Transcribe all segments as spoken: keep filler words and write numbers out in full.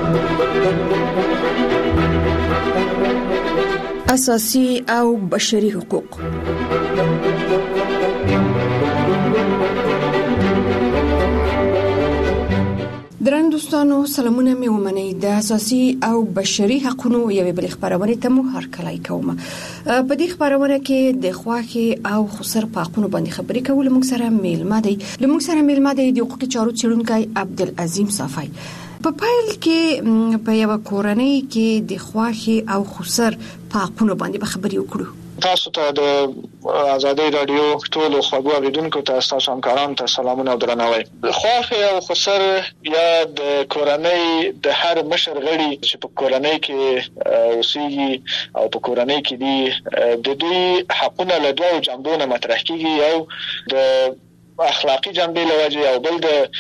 اساسي او بشري حقوق. درنو دوستانو، سلامونه مې ومنئ. د اساسي او بشري حقوقو یوې بل خبرونه ته مو هرکلی کوم. په دې خبرونه کې د خواخي او خسر په حقوقو باندې خبرې کول موږ سره میلمه دی. موږ سره میلمه دی د حقوقي چارو څېړونکی عبدالعظیم صافی. په پایل کې په یو کورنۍ کې د خواخي او خسر په حقوقو باندې به خبرې وکړو. تاسو ته د آزادۍ رادیو ټول خوږو اوریدونکو ته تاسو همکارانو ته سلامونه او درناوی. خواخي او خسر یا د کورنۍ د هر مشر غړي چې په کورنۍ کې اوسېږي او په کورنۍ کې دي د دوی حقونه له دوه جنبونو مطرح کیږي، یو د اخلاقی جنبه لوجه او بل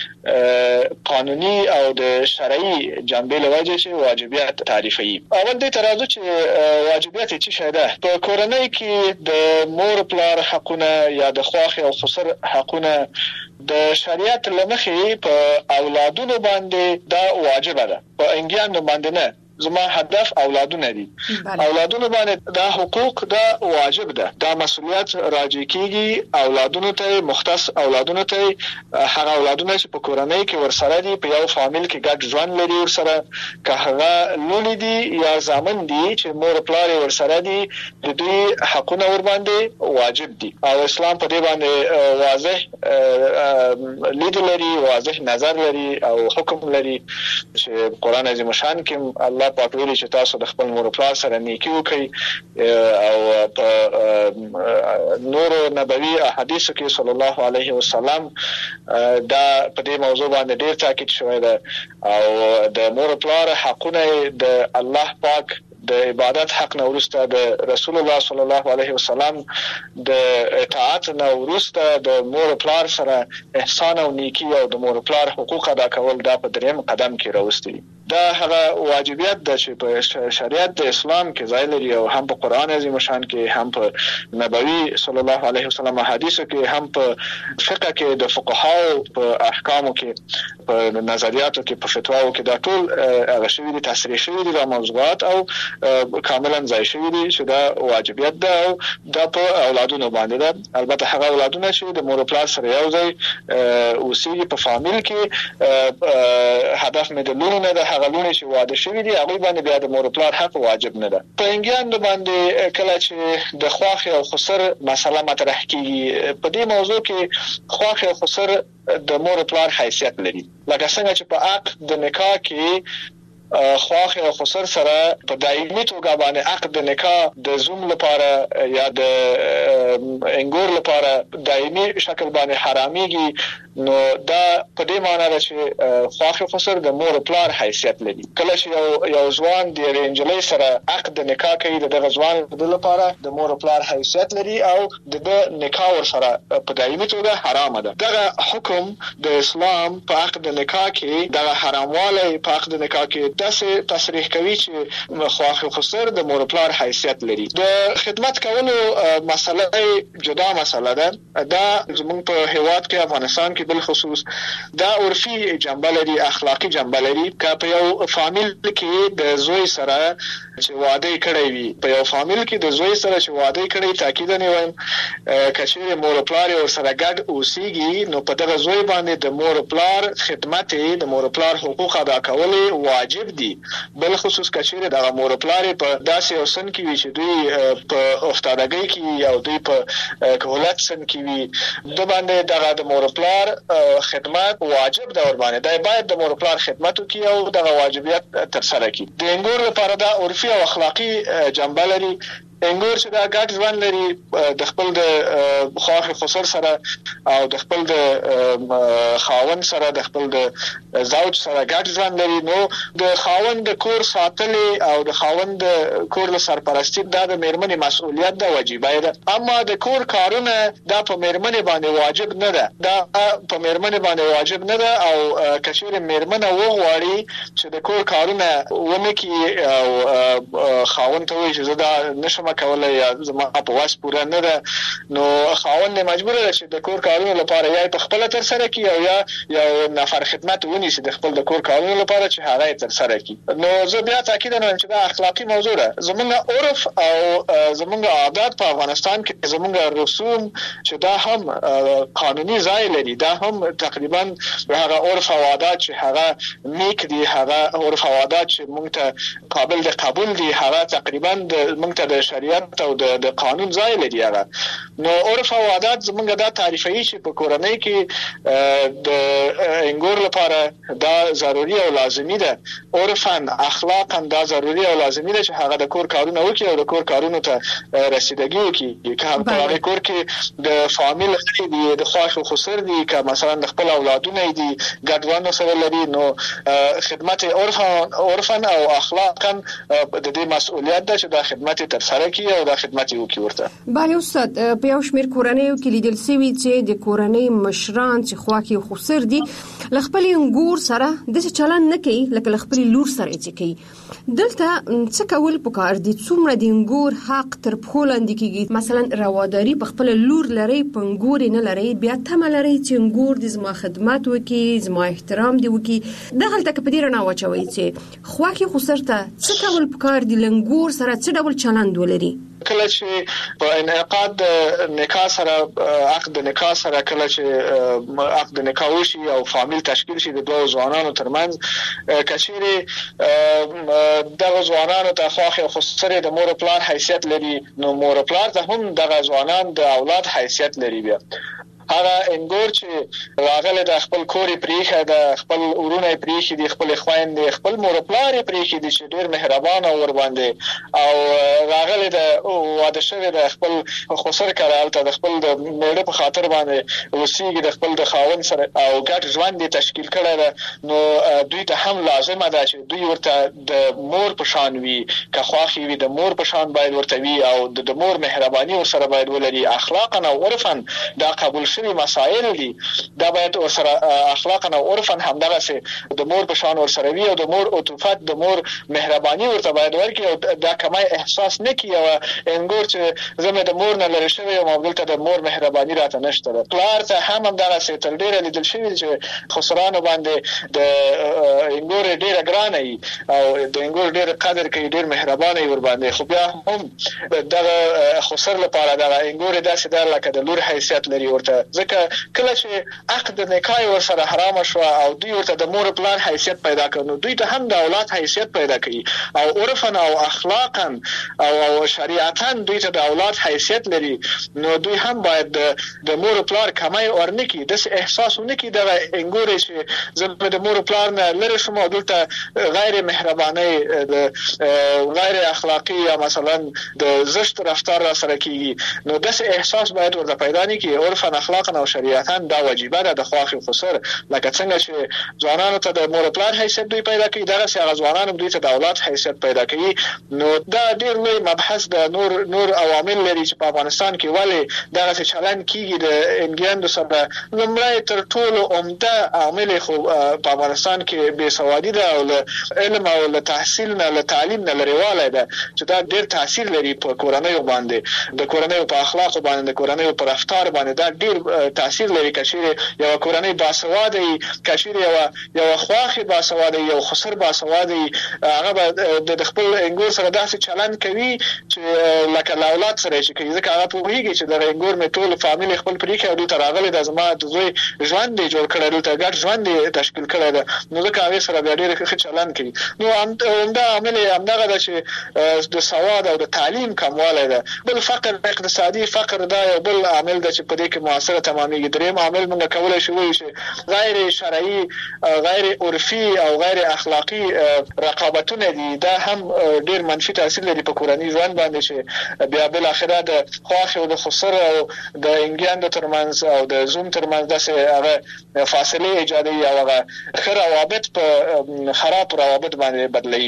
د قانوني او د شرعي جنبه لوجه چې واجبیت تعریفي. اول دې ترازو چې واجبیت څه شی ده. په کورنۍ کې د مور پلار حقونه یا د خواخي او خسر حقونه د شریعت لمخې په اولادونو باندې دا واجب ده، په انګیانو باندې نه. زما هدف اولادونه دي. اولادونه باندې دا حقوق دا واجب ده، دا مسؤلیت راجع کیږي اولادونو ته، مختص اولادونو ته. هغه اولادونه چې په کورنۍ کې ورسره دي، په یو فامیل کې ګډ ژوند لري ورسره، که هغه لونی دي یا زامن دي چې مور پلار ورسره دي، د دوی حقونه ور باندې واجب دي. او اسلام په دې باندې واضح لید لري، واضح نظر لري او حکم لري چې قرآن عظیم شان کې الله پاک ویلي چې تاسو د خپل مور پلار سره نیکی وکړئ، او په نور نبوي احادیثو کې صلی الله علیه وسلم دا په دې موضوع باندې ډیر تاکید شوی ده. او د مور پلار حقونه د الله پاک د عبادت حق نه ورسته، د رسول الله صلی الله علیه وسلم د اطاعت نه ورسته د مور پلار سره احسان او نیکی او د مور پلار حقوق ادا کول دا په دریم قدم کې راوستي. دا هغه واجبیت ده چې په شریعت د اسلام کې ځای لري، او هم په قرآن عظیم شان کې، هم په نبوي صلی الله علیه وسلم حدیثو کې، هم په فقه کې د فقهاو په احکامو کې، په نظریاتو کې، په فتواو کې، دا ټول هغه شوی دي، تصریح شوی دي دا موضوعات، او کاملا ځای شوی دي چې دا واجبیت ده او دا په اولادونو باندې ده. البته هغه اولادونه چې د مور پلار سره یو ځای اوسېږي په فامیل کې، هدف مې د لونو نه ده، هغه لونی چې واده شوی دي هغه باندې بیا د مور پلار حق واجب نه ده. په انګیانو باندې کله چې د خواخي او خسر مسله مطرح کیږي، په دې موضوع کې خواخي او خسر د مور پلار حیثیت لري. لکه څنګه چې په عقد د نکاح کې خواخي او خسر سره په دایمي توګه باندې عقد د نکاح د زوم لپاره یا د انګور لپاره دایمي شکل باندې حراميږي، نو دا په دې معنی ده چې خواخي او خسر د مور پلار حیثیت لري. کله چې یو یو ځوان د رنجلې سره عقد د نکاح کوي، دغه ځوان د لپاره د مور پلار حیثیت لري او د نکاح ور سره په دایمي توګه حرام ده. دغه حکم د اسلام په عقد د نکاح کې، دغه حراموالی په عقد د نکاح کې داسې تصریح کوي چې خواخي خسر د مور پلار حیثیت لري. د خدمت کولو مسله جدا مسله ده. دا زموږ په هیواد کې افغانستان کې بل خصوص دا عرفي جنبه لري، اخلاقی جنبه لري. که په یو فامیل کې د زوی سره چې واده کړی وي، په یو فامیل کې د زوی سره چې واده کړی، تاکید نه وایم کچېره مور پلار ور سره ګډ اوسېږي، نو په دغه زوی باندې د مور پلار خدمت، د مور پلار حقوق ادا کول واجب دي. بل خصوص کچېره د مور پلار په داسې یو سن کې وي چې دوی په افتادګۍ کې او دوی په کهولت سن کې وي، د باندې دغه د مور پلار خدمت واجب ده ور باندې. دا باید د مور پلار خدمت وکړي او دغه واجبیت تر سره کړي. د انګور لپاره دا عرفي او اخلاقی جنبه لري. انګور چې دا ګډ ژوند لري د خپل د خواخي خسر سره او د خپل د خاوند سره، د خپل د زوج سره ګډ ژوند لري، نو د خاوند د کور ساتل او د خاوند د کور له سرپرستی دا د میرمنې مسؤلیت ده، واجبای ده. اما د کور کارونه دا په میرمنې باندې واجب نه ده، دا په میرمنې باندې واجب نه ده. او کچېره میرمنه وغواړي چې د کور کارونه ونه کړي او خاوند ته وایي چې زه دا نشم نشم کولای یا زما په واس پوره نه ده، نو خاوند مجبور دی چې د کور کارونو لپاره یا په خپل تر سره کوي او یا یو نفر خدمت ونیسي د خپل د کور کارونو لپاره چې هغه تر سره کوي. نو زه بیا تاکید نه چې دا اخلاقی موضوع ده. زمونږ عرف او زمونږ عادت په افغانستان کې زمونږ رسوم چې دا هم قانوني ځای لري، دا هم تقریبا هغه عرف او عادت چې هغه نیک دي، هغه عرف او عادت چې موږ ته قابل د قبول دي، هغه تقریبا د موږ ته د شریعت او د قانون ځای لري. هغه نو عرف او عادت زمونږ دا تعریفي چې په کورنۍ کې د انګور لپاره دا ضروري او لازمي ده. عرفاً اخلاقاً دا ضروري او لازمي ده چې هغه د کور کارونه وکړي او د کور کارونو ته رسیدګي وکړي. که هم په کور کې د فامیل غړي دي، د خواښ او خسر دي، که مثلا د خپل اولادونه دي ګډوانو سره لري، نو خدمت عرفاً او اخلاقاً د دې مسؤلیت ده چې دا خدمت تر سره کړي او دا خدمت وکړي ورته. بله استاد، په یو شمېر کورنیو کې لیدل شوي چې د کورنۍ مشران چې خواښ او خسر دي له خپل انګور سره داسې چلند نه کوي لکه له خپلې لور سره چې کوي. دلته څه کول پکار دي؟ څومره د انګور حق تر پښو لاندې کېږي؟ مثلا رواداري په خپله لور لرئ، په انګور یې نه لرئ، بیا تمه لرئ چې انګور دې زما خدمت وکړي، زما احترام دې وکړي. دغلته که په دې رڼا واچوئ چې خواښ خسر ته څه کول پکار دي، له انګور سره څه ډول چلند ولري؟ کله چې په انعقاد نکاح سره عقد نکاح سره کله چې عقد نکاح وشي او فامیل تشکیل شي د دوه ځوانانو ترمنځ، کچېرې دغه ځوانانو ته خواښ او خسر د مور او پلار حیثیت لري، نو مور او پلار ته هم دغه ځوانان د اولاد حیثیت لري. بیا هغه انګور چې راغله د خپل کور پریخه، د خپل ورونه پریخه، د خپل خويندې، خپل مور پلار پریخه دي چې ډېر مهربان او ور باندې، او راغله د واده شوی د خپل خسر کړهالته د خپل د میړه په خاطر باندې وسیږي د خپل د خاوند سره او ګډ ژوند تشکیل کړی ده. نو دوی ته هم لازمه ده چې دوی ورته د مور په شان وي، که خواخي وي د مور په شان باید ورته وي او د مور مهرباني ورسره باید ولري. اخلاقا او عرفا دا قبول شوی مسائل دي، دا باید ورسره اخلاقا او عرفا هم دغه سي د مور په شان ورسره وي او د مور عطوفت د مور مهرباني ورته باید ورکړي او دا کمای احساس نه کوي او انګور چې زموږ د مور نه لري شوی او دلته د مور مهرباني راته نشته. پلار ته هم هم دغه سي تر ډیره لیدل شوی چې خسرانو باندې د انګور ډیره ګرانه وي او د انګور ډیره قدر کوي، ډیر مهربانه وي ور باندې. خو بیا هم دغه خسر لپاره دغه انګور داسې ده لکه د لور حیثیت لري ورته، ځکه کله چې عقد نکاح ورسره حرام شو او دوی ورته د مور پلان حیثیت پیدا کړ، نو دوی ته هم د اولاد حیثیت پیدا کوي او عرفا او اخلاقا او شریعتا دوی ته د اولاد حیثیت لري. نو دوی هم باید د مور پلار کمای ورنکي، د احساس ونکي د انګور چې زموږ د مور پلار نه لری شوم او دلته غیر مهرباني، د غیر اخلاقی یا مثلا د زشت رفتار را سره کیږي. نو د احساس باید ورته پیدا نه کی. عرفا اخلاقا او شریعتا دا واجبه ده د خواخ او خسر، لکه څنګه چې ځوانانو ته د مور پلار حیثیت دوی پیدا کوي، دغه څنګه ځوانانو دوی ته د اولاد حیثیت پیدا کوي. نو دا ډیر لوی مبحث د نور نور عوامل لري چې په افغانستان کې ولې دغه څه چلن کیږي د انګیاندو سره. لومړی تر ټولو عمده عامل خو په افغانستان کې بې سوادي ده او علم او له تحصیل نه له تعلیم نه لريواله ده چې دا ډیر تاثیر لري په کورنۍ باندې، د کورنۍ په اخلاق باندې، د کورنۍ په رفتار باندې دا ډیر تاثیر لري. کشیر یو کورنۍ باسواده وي، کشیر یو یو خواخي باسواده یو خسر باسواده هغه د خپل انګور سره داسې چلن کوي چې لکه اولاد سره چې کوي، ځکه هغه پوهیږي چې د انګور می ټول فامیل خپل پریکه او د تراغله د زما د زوی ژوند دی جوړ کړی، د ګډ ژوند دی تشکیل کړی ده. نو ځکه هغه سره ډیر ښه چلن کوي. نو همدا عامل همدغه ده چې د سواد او د تعلیم کموالی ده. بل فقر اقتصادي فقر دا یو بل عامل ده چې په دې کې موثره تمامېږي. دریم عامل موږ کولای شو وایو چې غیر شرعي، غیر عرفي او غیر اخلاقی رقابتونه دي، دا هم ډیر منفي تاثیر لري په کورنۍ ژوند باندې چې بیا بل اخره د خواخ او د خسر او د انګیاندو ترمنځ او د زوم ترمنځ داسې هغه فاصله ایجادوي او هغه خیر روابط په خراب روابط باندې بدلوي. بیا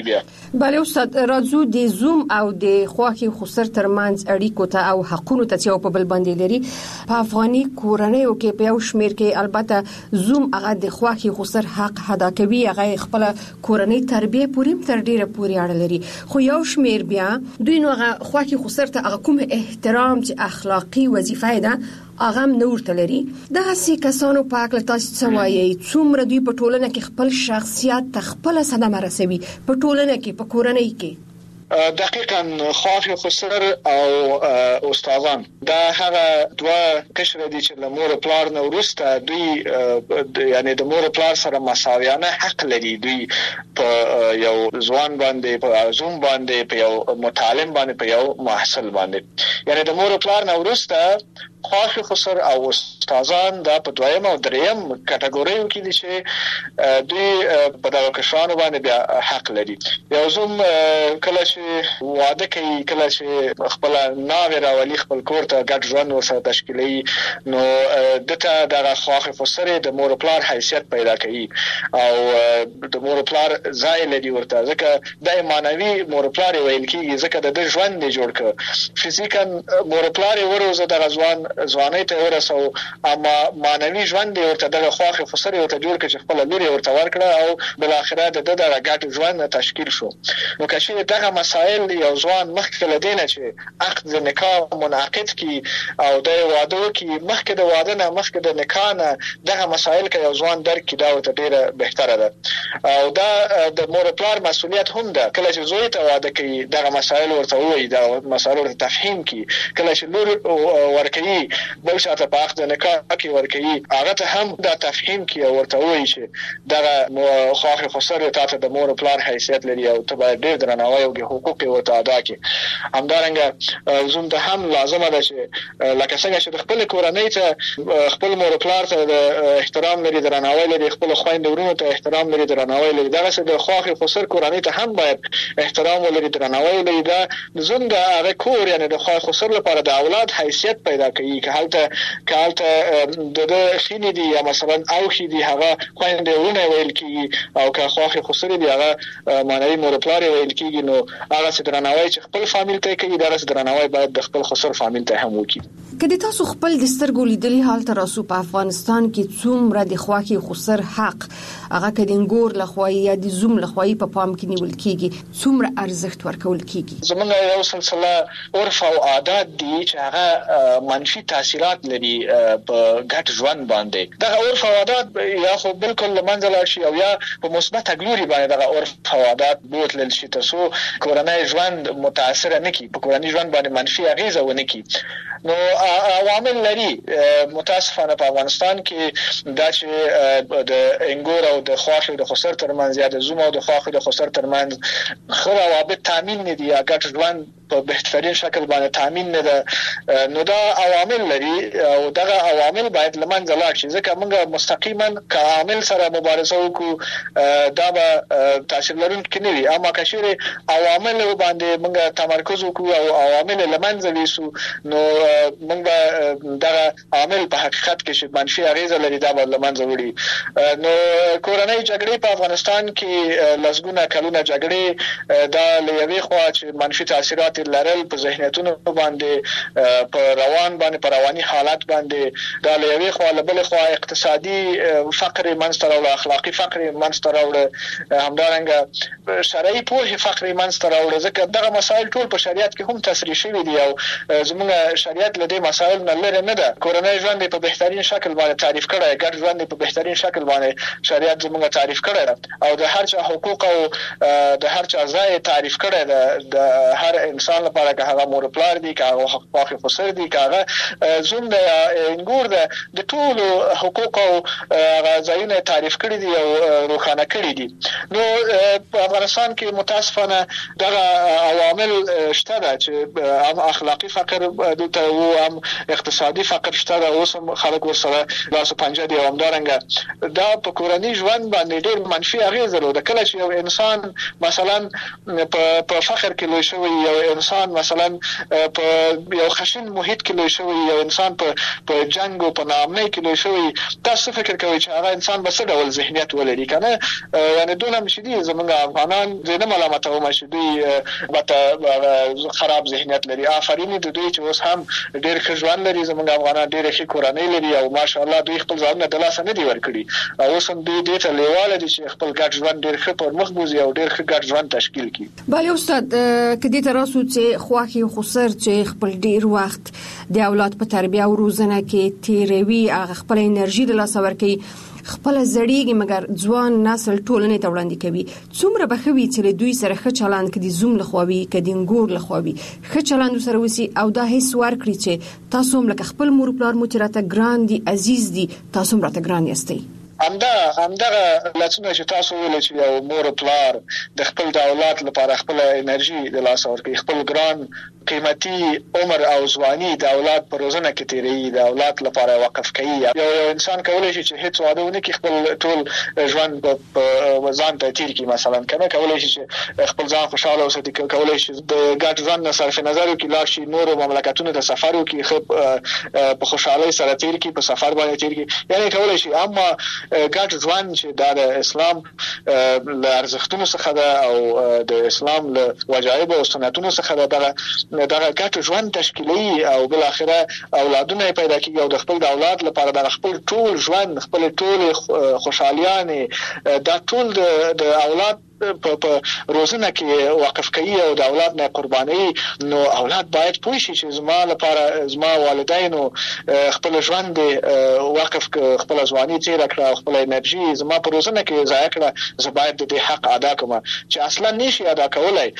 بله استاد، راځو د زوم او د خواخي خسر ترمنځ اړیکو ته او حقونو ته چې په بل باندې لري. په افغاني کورنیو کې په یو شمیر کې البته زوم هغه د خواخي خسر حق ادا کوي، هغه خپل کورنۍ تربیه پورې تر ډیره پورې اړه لري، خو یو شمیر بیا دوی نو هغه خواخي خسر ته هغه کوم احترام چې اخلاقی وظیفه ده هغه هم نور تلري. دغه سي کسانو په اړه تاسو څه وایي؟ څومره دوی په ټولنه کې خپل شخصیت ته خپل صدمه رسوي په ټولنه کې په کورنۍ کې؟ دقیقاً خواخي خسر او استادان دا هغه دوه قشر دي چې له مور پلار نه ورسته دوی یعنی د مور پلار سره مساویانه حق لري. دوی په یو ځوان باندې، په زوم باندې، په یو متعلم باندې، په یو محصل باندې، یعنی د مور پلار نه ورسته خواخي خسر او استادان دا په دویم او دریم کټګوریو کې دي چې دوی په دغه کشرانو باندې بیا حق لري. یو زوم کله چې واده کوي، کله چې خپل ناوې راولي خپل کور ته ګډ ژوند ورسره تشکیلوي، نو دته دغه خواخي خسر د مور پلار حیثیت پیدا کوي او د مور پلار ځای لري ورته، ځکه د مانوي مور پلار ویل کیږي، ځکه د ژوند نه جوړ ک فزیکا مور پلار ورزه د ځوان ځواني ته ورسو، اما مانوي ژوند ورته د خواخي خسر ورته جوړ ک چې خپل لوري ورته ورکړه او بل اخره د دغه ګډ ژوند تشکیل شو. نو کله دغه مسائل یو ځوان مخکې لدینه چې عقد نکاح منعقد کی او د واده کی مخکې د واده نه مخکې د نکاح نه دغه مسائل کې یو ځوان درک کی دا ورته ډیره بهتره ده او دا د مور پلار مسؤلیت هم ده. کله چې زوی ته واده کوي دغه مسائل ورته وایي، دا مسائل ورته تفهیم کی. کله چې لور ورکوي بل شاته په عقد نکاح کې ورکوي هغه ته هم دا تفهیم کی او ورته وایي چې دغه خواخي خسر ته د مور پلار حیثیت لري او ته باید ډیر درناوی او حقوق ورته ادا کړي. همدارنګه زوم ته هم لازمه ده چې لکه څنګه چې خپل کورنۍ ته خپل مور پلار ته د احترام لري، درناوی لري، خپل خويند ورونو ته احترام لري، درناوی لري، دغه څه د خواخي خسر کورنۍ ته هم باید احترام ولري، درناوی لري. دا زوم د هغه کور یعنی د خواخي خسر لپاره د اولاد حیثیت پیدا کوي که حالته که حالته د خینې دي یا مثلا او خې دي هغه خويند ورونه ویل کیږي او که خواخي خسر دي هغه مانوي مور پلار ویل کیږي. نو هغه درناوی چې خپل فامیل ته کوي دا درناوی باید د خپل خسر فامیل ته هم وکړي. کله تاسو خپل د سترګو لیدلي حال تر اوسه په افغانستان کې څومره د خواخي خسر حق هغه کډینګور لخوا یا د زوم لخوا په پام کې نیول کیږي، څومره ارزښت ورکول کیږي؟ زمونږ یو سلسله عرف او عادت دي چې هغه منفي تاثیرات لري په ګډ ژوند باندې. دا عرف او عادت یا خو بالکل لمنځه لاړ شي او یا په مثبت ګلوري باندې دا عرف او عادت بوتل شي تاسو کورنۍ ژوند متاثر نه کی، په کورنۍ ژوند باندې منفي اغیزه ونه کی. نو عوامل لري متاسفانه په افغانستان کې دا چې د انګور او د خواخي د خسر ترمنځ یا د زوم او د خواخي د خسر ترمنځ خو روابط تامین نه دي یا ګډ ژوند په بهترین شکل باندې تامین نه ده. نو دا عوامل لري او دغه عوامل باید لمنځه لاړ شي، ځکه موږ مستقیما که عامل سره مبارزه وکړو دا به تاثیر لرونکي نه وي، اما که چیرې عوامل باندې موږ تمرکز وکړو او عوامل لمنځه ویسو نو موږ دغه عامل په حقیقت کې چې منفي اغیزه لري دا به لمنځه وړي. نو کورنۍ جګړې په افغانستان کې لسګونه کلونه جګړې دا له یوې خوا چې منفي تاثیرات لرل په ذهنیتونو باندې، په روان باندې، په رواني حالت باندې، دا له یوې خوا له بل خوا اقتصادي فقر منځته راوړ، اخلاقی فقر منځته راوړ، همدارنګه شرعي پوهه فقر منځته راوړ، ځکه دغه مسائل ټول په شریعت کې هم تصریح شوي دي او زموږ شریعت له دې مسائل نه لري نه ده. کورنۍ ژوند په بهترین شکل باندې تعریف کړی، ګډ ژوند په بهترین شکل باندې شریعت زموږ تعریف کړی او د هر چا حقوق او د هر چا ځای تعریف کړی ده. د هر انسان لپاره که هغه مور پلار دي، که هغه خواخي خسر دي، که هغه زوم ده یا انګور ده، د ټولو حقوق او ځایونه تعریف کړی دي او روښانه کړی دي. نو په افغانستان کې متاسفانه دغه عوامل شته ده چې هم اخلاقی فقر دلته وو، هم اقتصادي فقر شته ده، اوس هم خلک ورسره لاس پنجه دي. همدارنګه دا په کورنۍ ژوند باندې ډېر منفي اغېز لري. کله چې یو انسان مثلا په فقر کې لوی شوی، یو انسان مثلا په یو خشن محیط کې لوی شوی، یو انسان په په جنگ او په ناامنۍ کې لوی شوی، تاسو فکر کوئ چې هغه انسان به څه ډول ذهنیت ولري کنه؟ یعنی دونه مشدي زمونږ افغانان زه نه ملامتوم چې دوی به خراب ذهنیت لري. آفرین د دوی چې اوس هم ډېر ښه ژوند لري، زمونږ افغانان ډېرې ښې کورنۍ لري او ماشاءالله دوی خپل ځانونه د لاسه نه دي ورکړي او اوس هم دوی دې ته لیواله دي چې خپل ګډ ژوند ډېر ښه پر مخ بوځي او ډېر ښه ګډ ژوند تشکیل کړي. بله استاد، که دې ته راسو چې خواښې خسر چې خپل ډېر وخت د اولاد په تربیه او روزنه کې تیروي، هغه خپل انرژي د لاسه ورکوي، خپل زړیږي مګر ځوان نسل ټولنې ته وړاندې کوي، څومره به ښه وي چې له دوی سره ښه چلند کړي، زوم لخوا وي که د انګور لخوا وي، ښه چلند سره وسی او دا حس ورکړي چې تاسو هم لکه خپل مور پلار مو چې راته ګران دي، عزیز دي، تاسو هم راته ګران یاستئ. همدا همدغه لاسونه چې تاسو ویل چې یو مور پلار د خپل د اولاد لپاره خپل انرژي د لاس ورکړي، خپل ګران قیمتي عمر او ځواني د اولاد په روزنه کې تیری، د اولاد لپاره وقف کوي. یو یو انسان کولای شي چې هیڅ واده ونه کړي، خپل ټول ژوند په ځان ته تیر کړي، مثلا کنه کولای شي چې خپل ځان خوشاله اوساتي، کولای شي د ګډ ژوند نه صرف نظر وکړي، لاړ شي نور مملکتونو ته سفر وکړي، په خوشحالۍ سره تیر کړي، په سفر باندې تیر کړي، یعنی کولای شي. اما ګډ ژوند چې د اسلام له ارزښتونو څخه ده او د اسلام له وجایب او سنتونو څخه ده، دغه دغه ګډ ژوند تشکیلي او بل اخره اولادونه پیدا کیږي او د خپل د اولاد لپاره د خپل ټول ژوند، خپل ټول خوشحالیانه دا ټول د اولاد په په روزنه کې وقف کوي او د اولاد نه قرباني. نو اولاد باید پوه شي چې زما لپاره زما والدینو خپل ژوند وقف ک خپل ځواني تیر کړه، خپل انرژي زما په روزنه کې ضایع کړه، زه باید د حق ادا کوم چې اصلا نشي ادا کولای.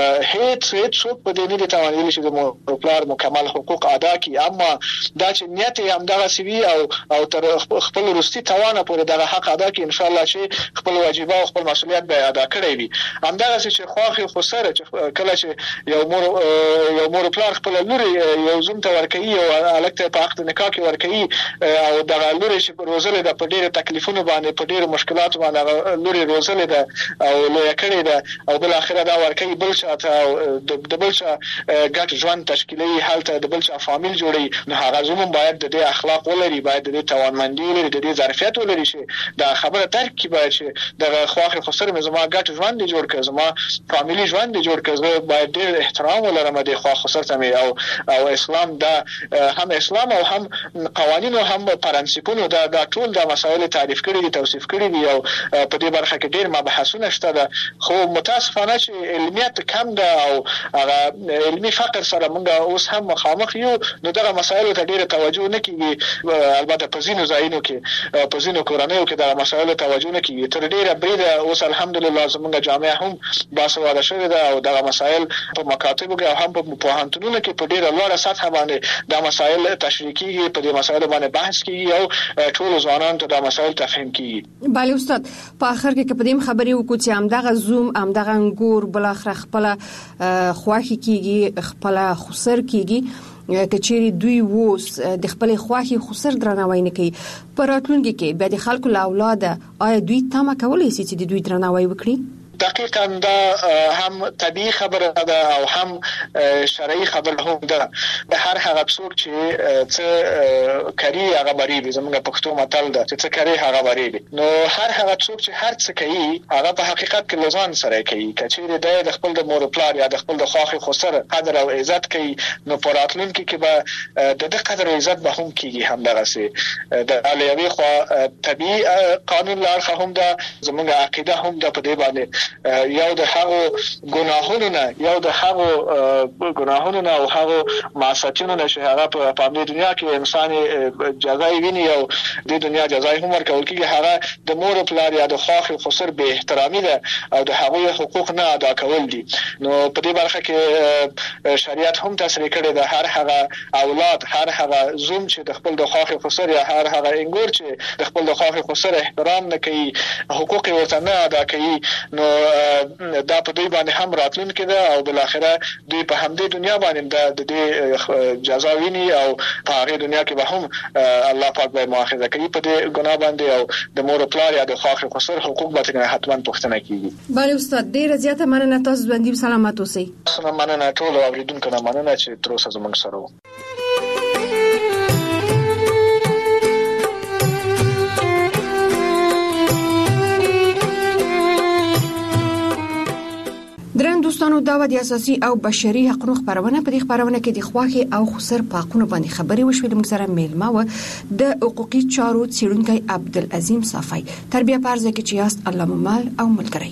هیڅ هیڅ څوک په دې نه دي توانایي چې د مور پلار مکمل حقوق ادا کړي، اما دا چې نیت یې همدغه سوي او او تر خپل وروستي توانه پورې دغه حق ادا کړي، ان شاء الله چې خپل واجبات او خپل مسؤلیت به ادا کړي وي. همدغه چې خواخې خو سره چې کله چې یو مور یو مور پلار خپل لوري یو زوم ته ورکوي او الکته په عقد نکاح کې ورکوي او دغه لوري چې روزل ده په ډېر تکلیفونو باندې، په ډېر مشکلات باندې لوري روزل ده او لوی کړی ده او بل اخره دا ورکوي بل شاته او د بل شا ګټ ژوند تشکیلي حالت د بل شا فامیل جوړي. نو هغه زوم باید د اخلاق ولري، باید د توانمندي ولري، د ظرفیت ولري چې دا خبره ترک کی باید چې دغه خواخې خو سره زما ګټ ژوند جوړ کړ، زما فامیلی ژوند جوړ کړ، زه باید ډېر احترام ولرم د خوا خو سره مې او او اسلام دا هم اسلام او هم قوانین او هم پرنسپونو دا دا ټول دا مسائل تعریف کړي دي، توصیف کړي دي او په دې برخه کې ډېر مباحثونه شته ده. خو متاسفانه چې علمیت کم ده او هغه علمي فقر سره موږ اوس هم مخامخ یو، نو دغه مسایلو ته ډېر توجه نه کیږي. البته په ځینو ځایونو کې په ځینو کورنیو کې دا مسایلو توجه نه کیږي. تر ډېره بریده اوس الحمدلله زموږ جامعه هم باسواده شوې ده او دغه مسایل په مکاتبو کې او هم په پوهنتونونو کې په ډېره لوړه سطح باندې دا مسایل تشریح کیږي، په دې مسایلو باندې بحث کیږي او ټول ځوانان ته دا مسایل تفهیم کیږي. بله استاد، په اخر کې په دې خبرې وکړو چې همدغه زوم همدغه انګور بل اخر خپل خواخي کیږي، خپل خسر کیږي، کچېری دوی ووس د خپل خواخي خسر درناوی نه کوي، پر راتلونکي کې بیا د خلکو له اولاده آیا دوی تمه کولی شي چې د دوی درناوی وکړي؟ دقیقاً دا هم طبیعي خبره ده او هم شرعي خبره هم ده. هر هغه څوک چې څه کوي هغه بریږي، زموږ پښتو متل ده چې څه کوي هغه بریږي. نو هر هغه څوک چې هر څه کوي هغه په حقیقت کې لزان سره کوي. کچېره د خپل د مور پلار یا د خپل د خواخي خسر قدر او عزت کوي، نو په راتلونکي کې به د دې قدر او عزت به هم کیږي. همدغه سي د علیوي خو طبیعي قانون لارخه هم ده، زموږ عقیده هم ده په دې باندې یو د هغو ګناهونو نه یو د هغو ګناهونو نه او هغو معصیتونو نه چې هغه په دې دنیا کې انسان جزای ویني او د دنیا جزای هم ورکول کېږي، هغه د مور پلار یا د خواخي خسر به احترامي ده او د هغوی حقوق نه ادا کول دي. نو په دې برخه کې شریعت هم تصریح کړی ده هر هغه اولاد، هر هغه زوم چې د خپل د خواخي خسر یا هر هغه انګور چې د خپل د خواخي خسر احترام نه کوي، حقوق ورته نه ادا کوي، نو دا په دوی باندې هم راتلونکي ده او بل اخره دوی په همدې دنیا باندې د دې جزا ویني او په هغه دنیا کې به هم الله پاک به مؤاخذه کوي په دې ګناه باندې او د مور او پلار یا د خواخ خسر حقوق به څنګه حتمان پوښتنه کیږي. بله استاد ډیره زیاته مننه، تاسو باندې سلامات اوسئ. مننه ټول اوریدونکو نه مننه چې تر اوسه زموږ سره وو. درن دوستانو دا د اساسي او بشري حقوقو خبرونه په دې خبرونه کې د خواخي او خسر په حقوقو باندې خبري وشوې. موږ سره میلمه و د حقوقي چارو څېړونکی عبدالعظیم صافی. تربیه پرځه کې چې یاست الله ممال او ملګری.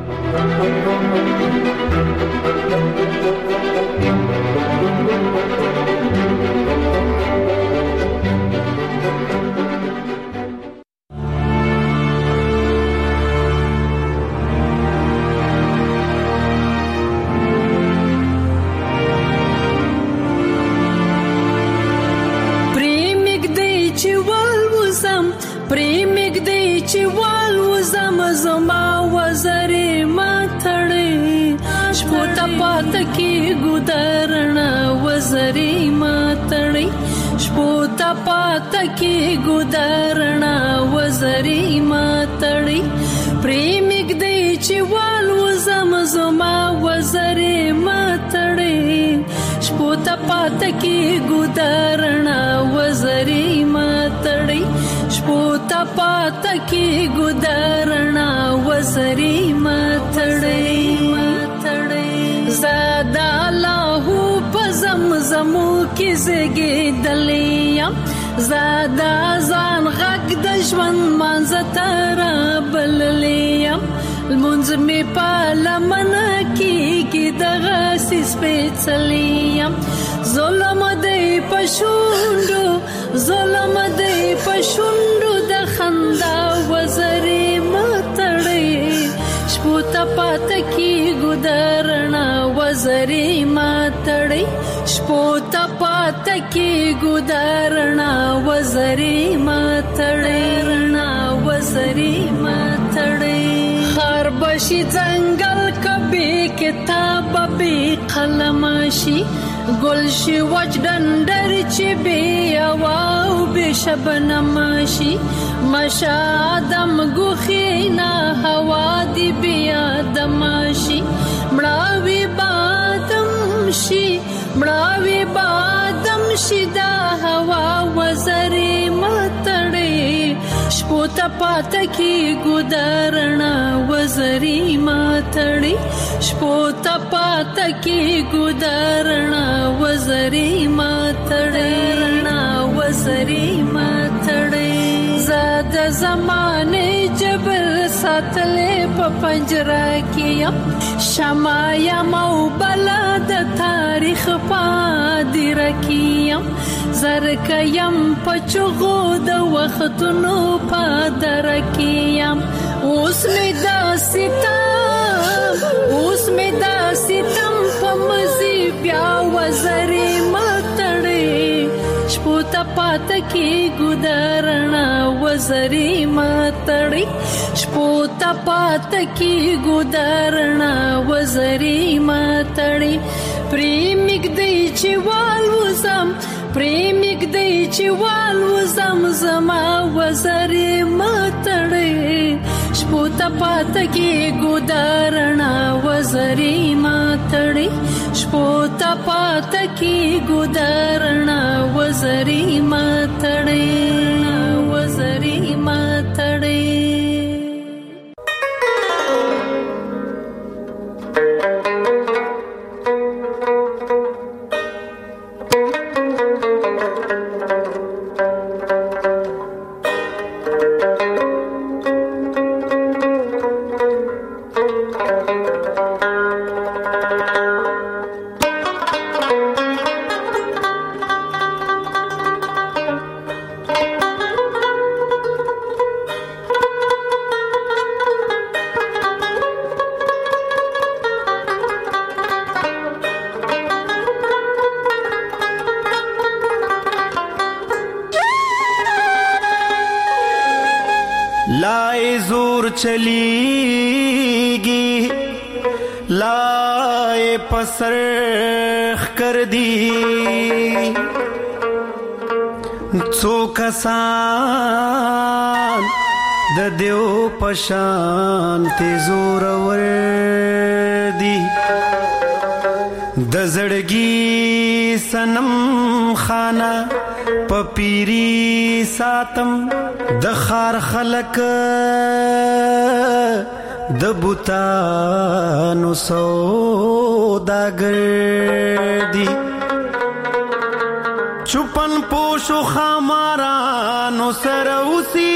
की गुदरना वजरी मातड़ी प्रेमिक दे चिवाल वजम जमा वजरी मातड़ी शपोता पात की गुदरना वजरी मातड़ी शपोता पात की गुदरना वजरी मातड़ी मातड़ी ज़ादा लाहू पज़म ज़मू की ज़गे दलिया زادا زان غږ د ژوند منځتره بللیم المنځ می په لمنه کېږي دغه سپېڅلیم ظلم دی په شونډو ظلم دی په شونډو د خندا وزرې متړې شپو ته پاته کېږو د رڼا وزرې متړې شپو ته پاته کېږو د رڼا وزرې متړې رڼا وزرې متړې خار بشي ځنګل کبي کتاب به قلم شي گل شي وچ ډنډر چې بي او به شبنم شي مشادم غخینا هوا دی بیا دمشي مړاوي بادم شي مړاوي بادم شي دا هوا وزرې متړې شپو ته پاته کی ګدارنا وزرې متړې شپو ته پاته کی ګدارنا وزرې متړې رڼا وزرې متړې زاد زمانه جبر ساتلې په پنجره کې شمایا مو بلاد تاریخ پادر کیم زرکیم پچغو د وختونو پادر کیم اوس می دا ستم اوس می دا ستم په مزي بیا وزرې متړې شپو ته پاته کی ګدارنا وزرې متړې شپو ته پاته کی ګدارنا وزرې متړې پریمګ دی چې والوزم پریمګ دی چې والوزم زما وزرې متړې شپو ته پاته کی ګدارنا وزرې متړې شپو ته پاته کی ګدارنا وزرې متړې وزرې متړې لای زور چلیږي لائے پسرخ کر دی څو کسان د دیو پشان ته زور ور دی د زړګي سنم خانه پپیری ساتم د خار خلق د بوتانو سوداګر دی چوپن پوشو خامارانو سره اوسي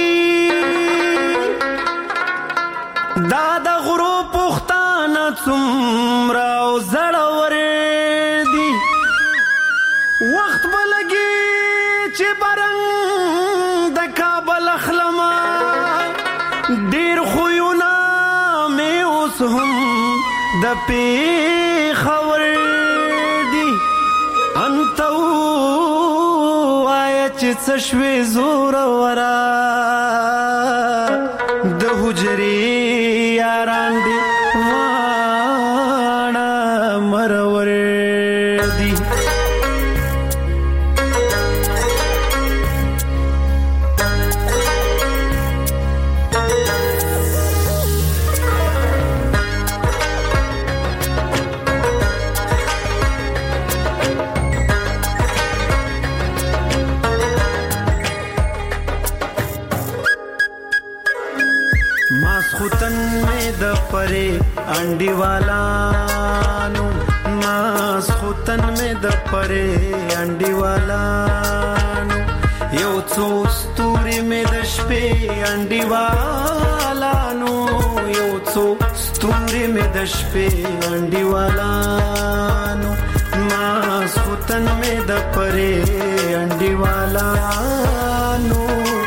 دا د غرو پختانه څومره او زړور دي وخت بلګي چې برنګ د کابل اخلما ډیر خوونه مې اوس هم د پیښور دي انتو آیا چې څه شوې زور ورا د حجرې یاران دي واڼه مرور دي پرے انڈی والانو ماس خوتن میں د پرے انڈی والانو یو څو ستوري میں د شپې انڈی والانو یو څو ستوري میں د شپې انڈی والانو ماس خوتن میں د پرے انڈی والانو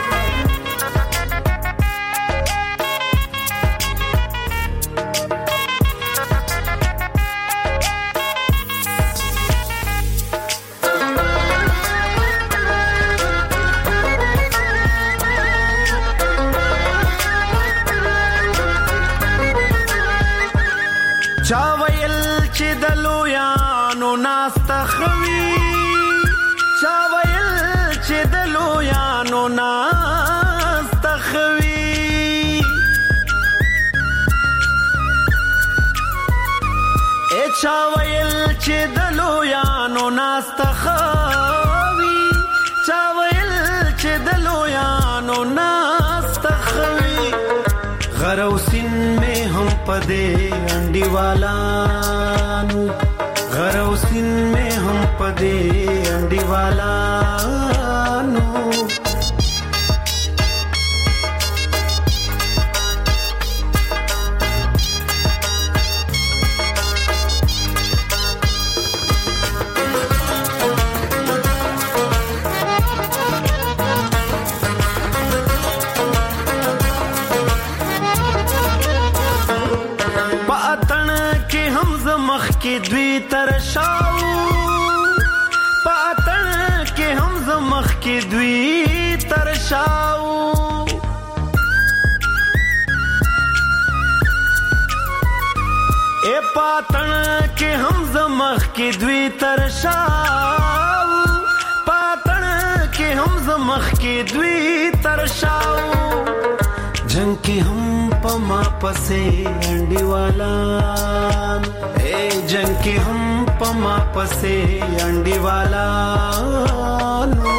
چاویل چې دلو یانو ناستخوي چاویل چې دلو یانو ناستخوي اے چاویل چې دلو یانو ناستخوي چاویل چې دلو یانو ناستخوي غروسین میں ہم پدے انڈی والانو غروسین میں ہم پدے انڈی والانو کې دوی ترشاو پاتن کې هم زمخ کې دوی ترشاو اے پاتن کې هم زمخ کې دوی ترشاو پاتن کې هم زمخ کې دوی ترشاو جنگ کې هم پما پسې انډي والا اے جنگ کې هم پما پسې انډي والا نو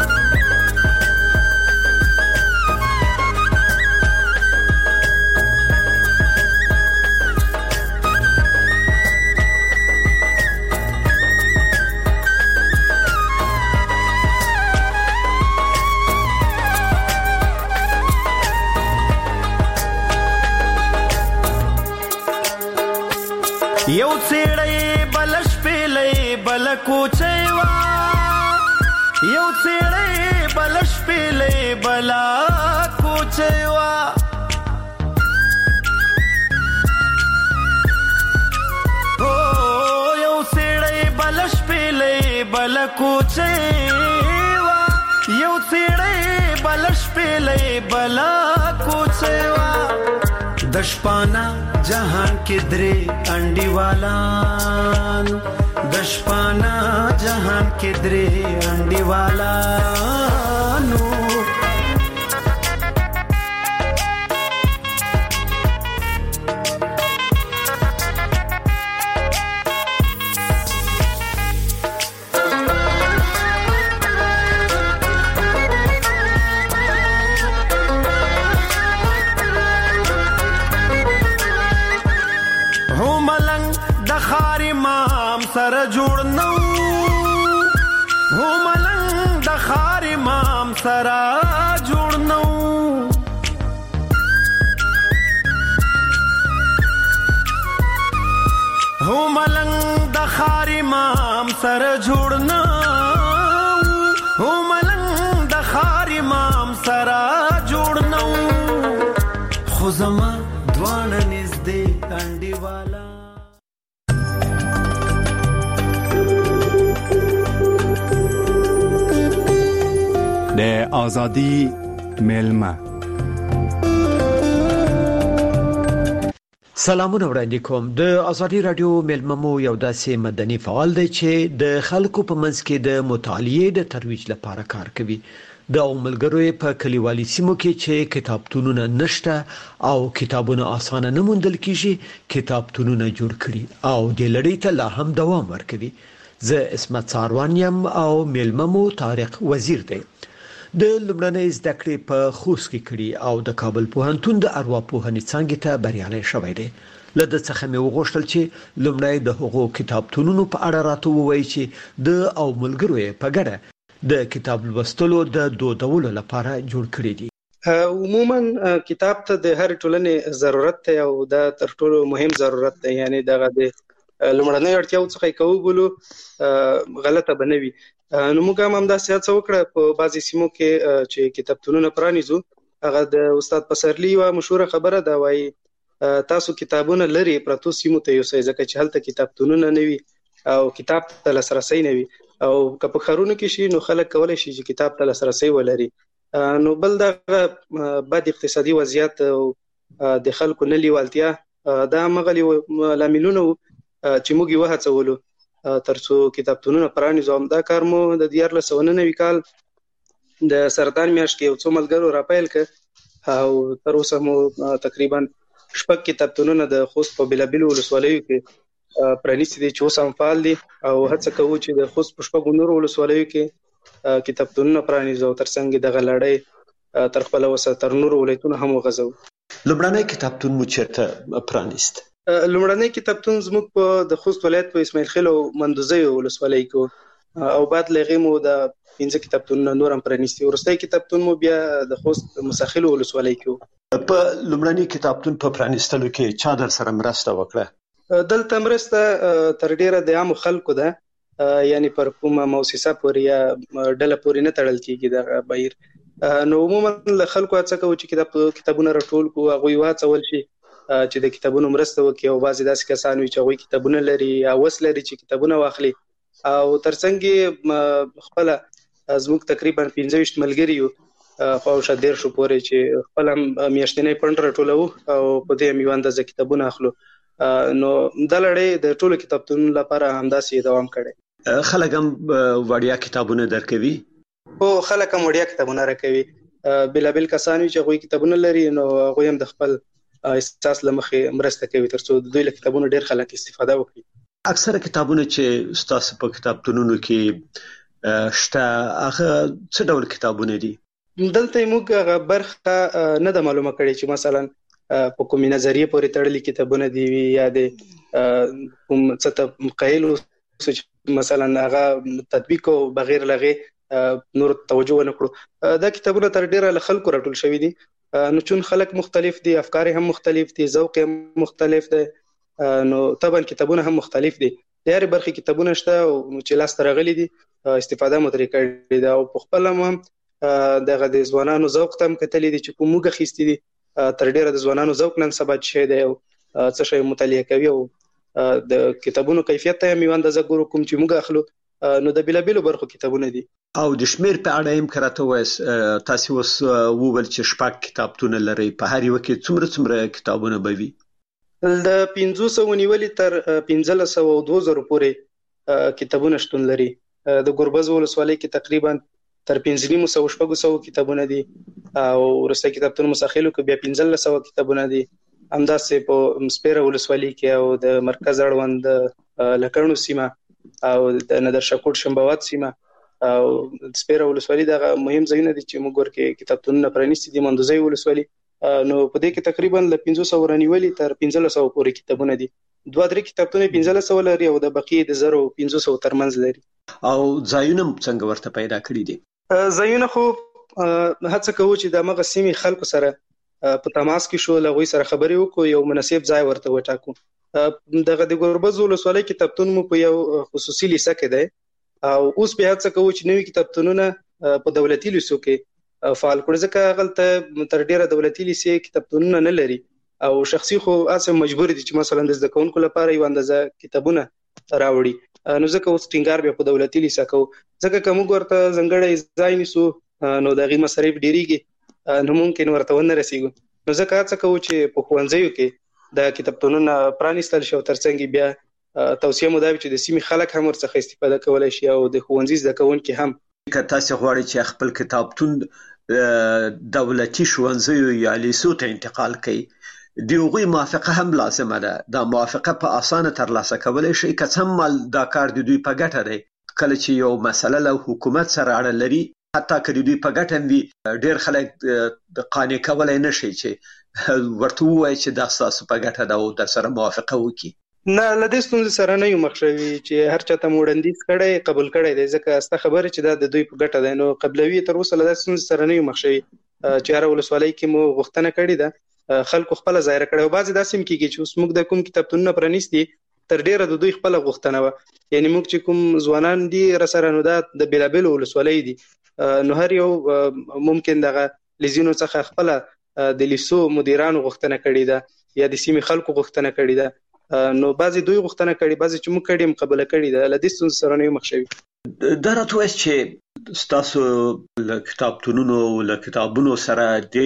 یو څېړې بلش پیلې بل کوچېوا یو څېړې بلش پیلې بل کوچېوا او یو څېړې بلش پیلې بل کوچېوا یو څېړې بلش پیلې بل کوچېوا د شپانا جهان کې درې انډیوالان د شپانا جهان کې درې انډیوالانو سره جوړ نو هو ملنګ د خار امام سره جوړ نو هو ملنګ د خار امام سره جوړ نو هو ملنګ د خار امام سره جوړ نو خو زما دوانه نږدې انډیوالا د آزادی ملما. سلامونه وړاندې کوم. د آزادی رادیو ملما مو یو داسې مدني فعال دی چې د خلکو په منځ کې د مطالعې د ترویج لپاره کار کوي. د عملګرو په کلیوالي سیمو کې چې کتابتونونه نشته او کتابونه اسانه نه موندل کیږي کتابتونونه جوړ کړي او د لړۍ ته لا هم دوام ورکوي. زه اسمت ساروانیم او ملما مو طارق وزیر دی. د لومړنۍ زده کړې په خوست کې کړي او د کابل پوهنتون د ارواپوهنې څانګې ته بریالي شوی دی. له د څخه مې وغوښتل چې لومړی د هغو کتابتونونو په اړه راته ووایي چې د او ملګرو په ګډه د کتاب لوستلو د دودولو لپاره جوړ کړي دي. عموما کتاب ته د هر ټولنې ضرورت دی او دا تر ټولو مهم ضرورت دی. یعنی دغه د لومړنۍ اړتیاو څخه کوو بولو غلطه بنوي. نو موږ هم دا سیاست وکړه په بعضي سیمو کې چې کتابتونونه پرانیزو. هغه د استاد پسرلی و مشهور خبره دا وایي تاسو کتابونه لري پرتو سیمو ته یوسئ ځکه چې هلته کتابتونونه نه وي او کتاب ته لاسرسي نه وي او که په ښارونو کې شي نو خلک کولی شي چې کتاب ته لاسرسي ولري. نو بل دغه بد اقتصادي وضعیت او د خلکو نه لیوالتیا دا مغلي لاملونه چې موږ یې وهڅولو ترڅو کتابتونونه پرانیزو. دا کار مو د دیارلس سوه نوي کال د سرطان میاشت کې یو څو ملګرو راپیل کړ او تر اوسه مو تقریبا شپږ کتابتونونه د خوست په بېلابېلو ولسوالیو کې پرانیستي دي چې اوس هم فعال دي او هڅه کوو چې د خوست په شپږو نورو ولسوالیو کې کتابتونونه پرانیزو او ترڅنګ دغه لړۍ تر خپله وسه تر نورو ولایتونو هم وغځوو. لومړنی کتابتون مو چیرته پرانیست؟ لومړنی کتابتون زموږ په د خوست ولایت په اسماعیل خیل او مندوزیو ولسوالۍ کې او بعد له هغې مو د پنځه کتابتونونه نور هم پرانیستي. وروستی کتابتون مو بیا د خوست مساخلو ولسوالۍ کې. په لومړني کتابتون په پرانیستلو کې چا در سره مرسته وکړه؟ دلته مرسته تر ډیره د عامو خلکو ده، یعنی پر کومه مؤسسه پورې یا ډله پورې نه تړل کېږي دغه بهیر. نو عموما له خلکو هڅه کوو چې کتاب کتابونه راټول کړو، هغوی وهڅول شي چې د کتابونو مرسته وکړي او بعضې داسې کسان وي چې هغوی کتابونه لري یا وس لري چې کتابونه واخلي. او ترڅنګ یې خپله زموږ تقریبا پنځه ویشت ملګري یو خواوشا دېرشو پورې چې خپل هم میاشتنی فنډ راټولوو او په دې هم یوه اندازه کتابونه اخلو. نو دا لړۍ د ټولو کتابتونونو لپاره همداسې دوام کړی. خلک هم وړیا کتابونه درکوي؟ هو، خلک هم وړیا کتابونه راکوي. بېلابېل کسان وي چې هغوی کتابونه لري نو هغوی هم د خپل احساس له مخې مرسته کوي ترڅو د دوی له کتابونو ډېر خلک استفاده وکړي. اکثره کتابونه چې ستاسو په کتابتونونو کې شته هغه څه ډول کتابونه دي؟ دلته موږ هغه برخه نه ده معلومه کړې چې مثلا په کومې نظریې پورې تړلي کتابونه دي وي یا د کوم څه ته مقایل اوسو چې مثلا هغه تطبیق او بغیر له هغې نور توجه ونه کړو. دا کتابونه تر ډېره له خلکو راټول شوي دي. نو چون خلک مختلف دي، افکار هم مختلف دي، ذوق هم مختلف دی، نو طبعا کتابونه هم مختلف دي. د هرې برخې کتابونه شته چې لاسته راغلي دي، استفاده مو ترې کړې ده او په خپله مو هم دغه د ځوانانو ذوق ته هم کتلي دي چې کوم موږ اخیستي دي. تر ډېره د ځوانانو ذوق نن سبا چې شی دی او څه شی مطالعه کوي او د کتابونو کیفیت ته هم یوه اندازه ګورو، کوم چې موږ اخلو نو د بیلابیلو برخو کتابونه دي. او د شمیر په اړه هم کراته وایس تاسو وس وول چې شپږ کتابونه لري، په هر یو کې څومره څومره کتابونه به وي؟ د پنځه سوه نیولې تر پنځه سوه او دوه زره پورې کتابونه شتون لري. د ګوربز ولسوالۍ کې تقریبا تر پنځه نیم سوه شپږ سوه کتابونه دي او ورسته کتابتون مساخیلو کې بیا پنځه سوه کتابونه دي. همداسې په سپیره ولسوالۍ کې او د مرکز اړوند لکړنو سیمه او د نادر شاه کوټ شنبوات سیمه او سپیره ولسوالۍ دغه مهم ځایونه دي چې موږ ورکه کتابتونونه پرانیستي دي. مندوزي ولسوالۍ نو په دې کې تقریبا ل پنځه سوه رانیولې تر پنځه سوه پورې کتابونه دي. دوه درې کتابتون پنځه سوه لري او د بقیه د زرو پنځه سوه ترمنځ لري. او ځایونه څنګه ورته پیدا کړی دي؟ ځایونه خو هڅه کوو چې د مغه سیمې خلکو سره په تماس کې شو، لغوي سره خبرې وکړو، یو مناسب ځای ورته وټاکو. دغه د ګوربز ولسوالۍ کتابتون مو په یو خصوصي لیسه کې دی او اوس به هڅه کوو چې نوې کتابتونونه په دولتي لیسو کې فعال کړو، ځکه هغه تر ډیره دولتي لیسې کتابتونونه نه لري او شخصي خو اسه مجبور دي چې مثلا د زده کوونکو لپاره یو اندازه کتابونه راوړي. نو ځکه اوس ټینګار به په دولتي لیسه کوو، ځکه کوم ورته ځنګړې ځای نیسو نو دغه مصارف ډیریږي، نو ممکن ورته ونه رسیږو. نو ځکه هڅه کوو چې په ښوونځیو کې د کتابتونونو پرانیستل شي او ترڅنګ بیا توصیه مو دا چې د سیمې خلک هم ورڅخه استفاده کولای شي او د ښوونځي زده کوونکي هم. که تاسو غواړئ چې خپل کتابتون دولتي ښوونځیو یا لیسو ته انتقال کړئ، د هغوی موافقه هم لازمه ده. دا موافقه په اسانه ترلاسه کولای شي، که څه هم دا کار د دوی په ګټه دی. کله چې یو مسله له حکومت سره اړه لري، حتی که د دوی په ګټه وي، ډیر خلک د قانع کولای نشي چې ورته ووایي چې دا ستاسو په ګټه ده او در سره موافقه وکړي. نه، له دې ستونزې سره نه یو مخ شوي چې هر چاته مو وړاندیز کړی قبول کړی دی، ځکه ستا خبره چې دا د دوی په ګټه دی. نو قبلوي تر اوسه له دې ستونزې سره نه یو مخ شوي چې هر ولسوالۍ کې مو غوښتنه کړې ده، خلکو خپل ظاهر کړی او بعضې داسې هم کېږي چې اوس موږ د کوم کتابتونونه پرانیستي تر ډیره د دوی خپل غوښتنه وه، یعنی موږ چې کوم ځوانان دي راسره نو دا د بیلابیلو ولسوالۍ دي، نو هر یو ممکن دغه لیزینو څخه خپل د لیسو مدیرانو غوښتنه کړې ده یا د سیمې خلکو غوښتنه کړې ده، نو بعضې دوی غوښتنه کړې، بعضې چې موږ کړې هم قبوله کړې ده. له دې ستونزې سره نه یو مخ شوي. دا راته وایاست چې ستاسو له کتابتونونو له کتابونو سره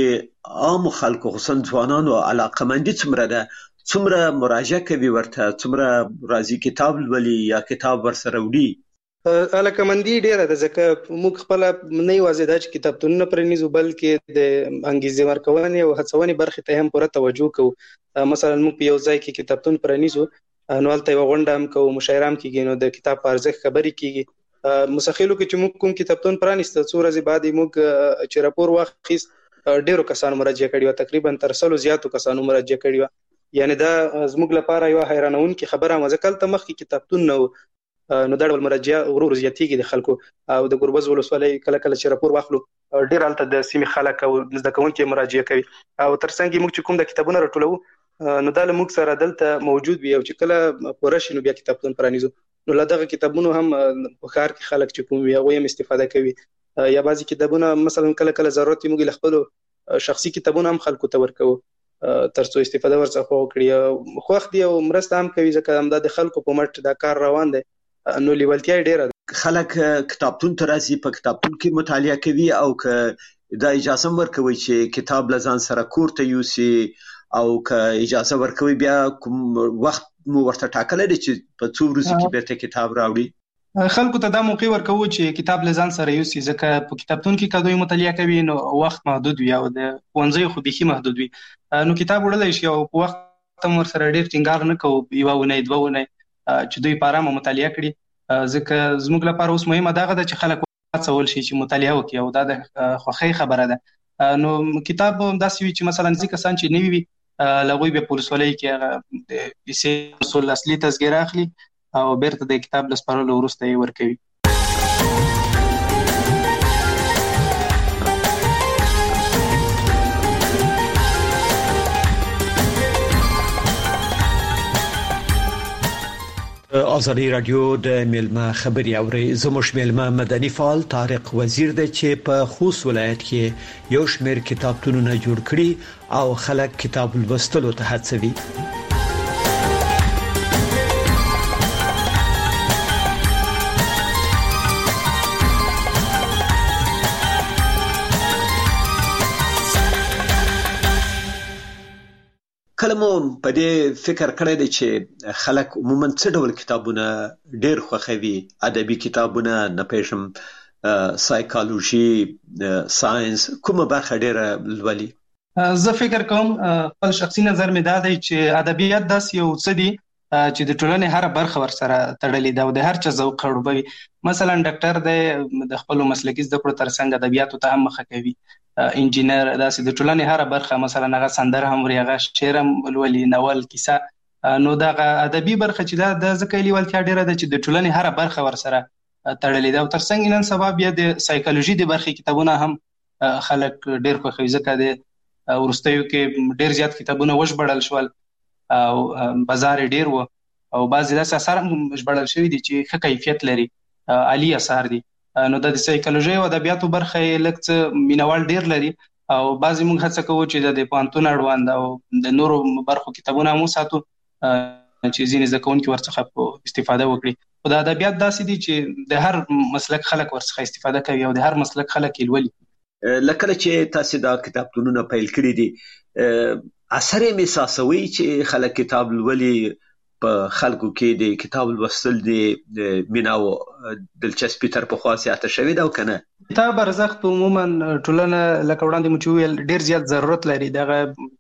د عامو خلکو خصوصا ځوانانو علاقمندي څومره ده؟ څومره مراجعه کوي ورته؟ څومره راځي کتاب لولي یا کتاب ورسره وړي؟ علاقمندي ډیره ده، ځکه موږ خپله نه یوازې دا چې کتابتونونه پرانیزو بلکې د انګیزې ورکونې او هڅونې برخې ته هم پوره توجه کوو. مثلا موږ په یو ځای کې کتابتون پرانیزو نو هلته یوه غونډه هم کوو، مشاعره هم کېږي، نو د کتاب په ارزښت خبرې کېږي. مساخیلو کې چې موږ کوم کتابتون پرانیسته څو ورځې بعد یې موږ چې راپور واخیست ډیرو کسانو مراجعه کړې وه، تقریبا تر سلو زیاتو کسانو مراجعه کړې وه. یعنې دا زموږ لپاره یوه حیرانونکې خبره وه، ځکه هلته مخکې کتابتون نه و، نو دا ډول مراجعه ورو ورو زیاتېږي د خلکو. او د ګوربز ولسوالۍ کله کله چې راپور واخلو ډېر هلته د سیمې خلک او زده کوونکي مراجعه کوي، او ترڅنګ یې موږ چې کوم د کتابونه راټولوو نو دا له موږ سره دلته موجود وي، او چې کله پوره شي نو بیا کتابتون پرانیزو. نو له دغه کتابونو هم په ښار کې خلک چې کوم وي هغوی هم استفاده کوي، یا بعضې کتابونه مثلا کله کله ضرورت موږ له خپلو شخصي کتابونه هم خلکو ته ورکوو تر څو استفاده ورڅخه وکړي. خوښ دي او مرسته هم کوي، ځکه همدا د خلکو په مټ دا کار روان دی، نو لیوالتیا یې ډېره ده. خلک کتابتون ته راځي، په کتابتون کې مطالعه کوي، او که دا اجازه هم ورکوي چې کتاب له ځان سره کور ته یوسي، او که اجازه ورکوي بیا کوم وخت مو ورته ټاکلی دی چې په څو ورځو کې بیرته کتاب راوړي؟ خلکو ته دا موقع ورکوو چې کتاب له ځان سره یوسي، ځکه په کتابتون کې که دوی مطالعه کوي نو وخت محدود وي او د ښوونځیو خو بیخي محدود وي، نو کتاب وړلی شي او په وخت هم ورسره ډېر ټینګار نه کوو، یوه اونۍ دوه اونۍ چې دوی په ارامه مطالعه کړي، ځکه زموږ لپاره اوس مهمه دغه ده چې خلک هڅول شي چې مطالعه وکړي، او دا د خوښۍ خبره ده. نو کتاب داسې وي چې مثلا ځینې کسان چې نوي وي له هغوی بیا په ولسوالۍ کې هغه د لیسې اصول اصلي تذکره اخلي او بیرته د کتاب له سپارلو وروسته یې ورکوي. آزادی رادیو د میلمه خبري اوري. زموږ میلمه مدني فعال طارق وزیر دی چې په خوست ولایت کې یو شمېر کتابتونونه جوړ کړي او خلک کتاب لوستلو ته هڅوي. مو په دې فکر کړی دی چې خلک عموما څه ډول کتابونه ډېر خوښوي؟ ادبي کتابونه، نه پېژنم سایکالوژي، ساينس، کومه برخه ډېره لولي؟ زه فکر کوم خپل شخصي نظر مې دا دی چې ادبیات داسې یو څه دي چې د ټولنې هر برخه ورسره تړلې ده او د هر چا ذوق خړوبوي. مثلا ډاکټر دی د خپل مسلکي زده کړو ترڅنګ ادبیاتو ته هم مخه کوي، انجینر داسې د ټولنې هر برخه، مثلا هغه سندره هم وري، هغه شعر هم لولي، ناول، کیسه. نو دغه ادبي برخه چې دا د ځکه لیوالتیا ډیره ده چې د ټولنې هر برخه ورسره تړلې ده. او ترڅنګ نن سبا بیا د سایکالوژي د برخې کتابونه هم خلک ډیر خوښوي، ځکه د ورستیو کې ډیر زیات کتابونه وژبړل شول او بازار ډیر و، او بعضې داسې اثار هم ژبړل شوي دي چې ښه کیفیت لري، عالي اثار دي. نو د سایکالوژي او ادبیاتو برخه یې لږ څه مینوال ډیر لري، او بعضې موږ هڅه کوو چې د پوهنتون اړوند او د نورو برخو کتابونه هم وساتو چې ځینې زده کوونکي ورڅخه استفاده وکړي. خو د ادبیات داسې دي چې د هر مسلک خلک ورڅخه استفاده کوي او د هر مسلک خلک یې لولي. لکه چې تاسو دا کتابتونونه پیل کړی دي، اثر یې محسوسوي چې خلک کتاب لولي، په خلکو کې د کتاب لوستل د مینه او دلچسپي تر پخوا زیاته شوې ده او که نه؟ کتاب ارزښت عموما ټولنه لکه وړاندې مو چې وویل ډېر زیات ضرورت لري. دغه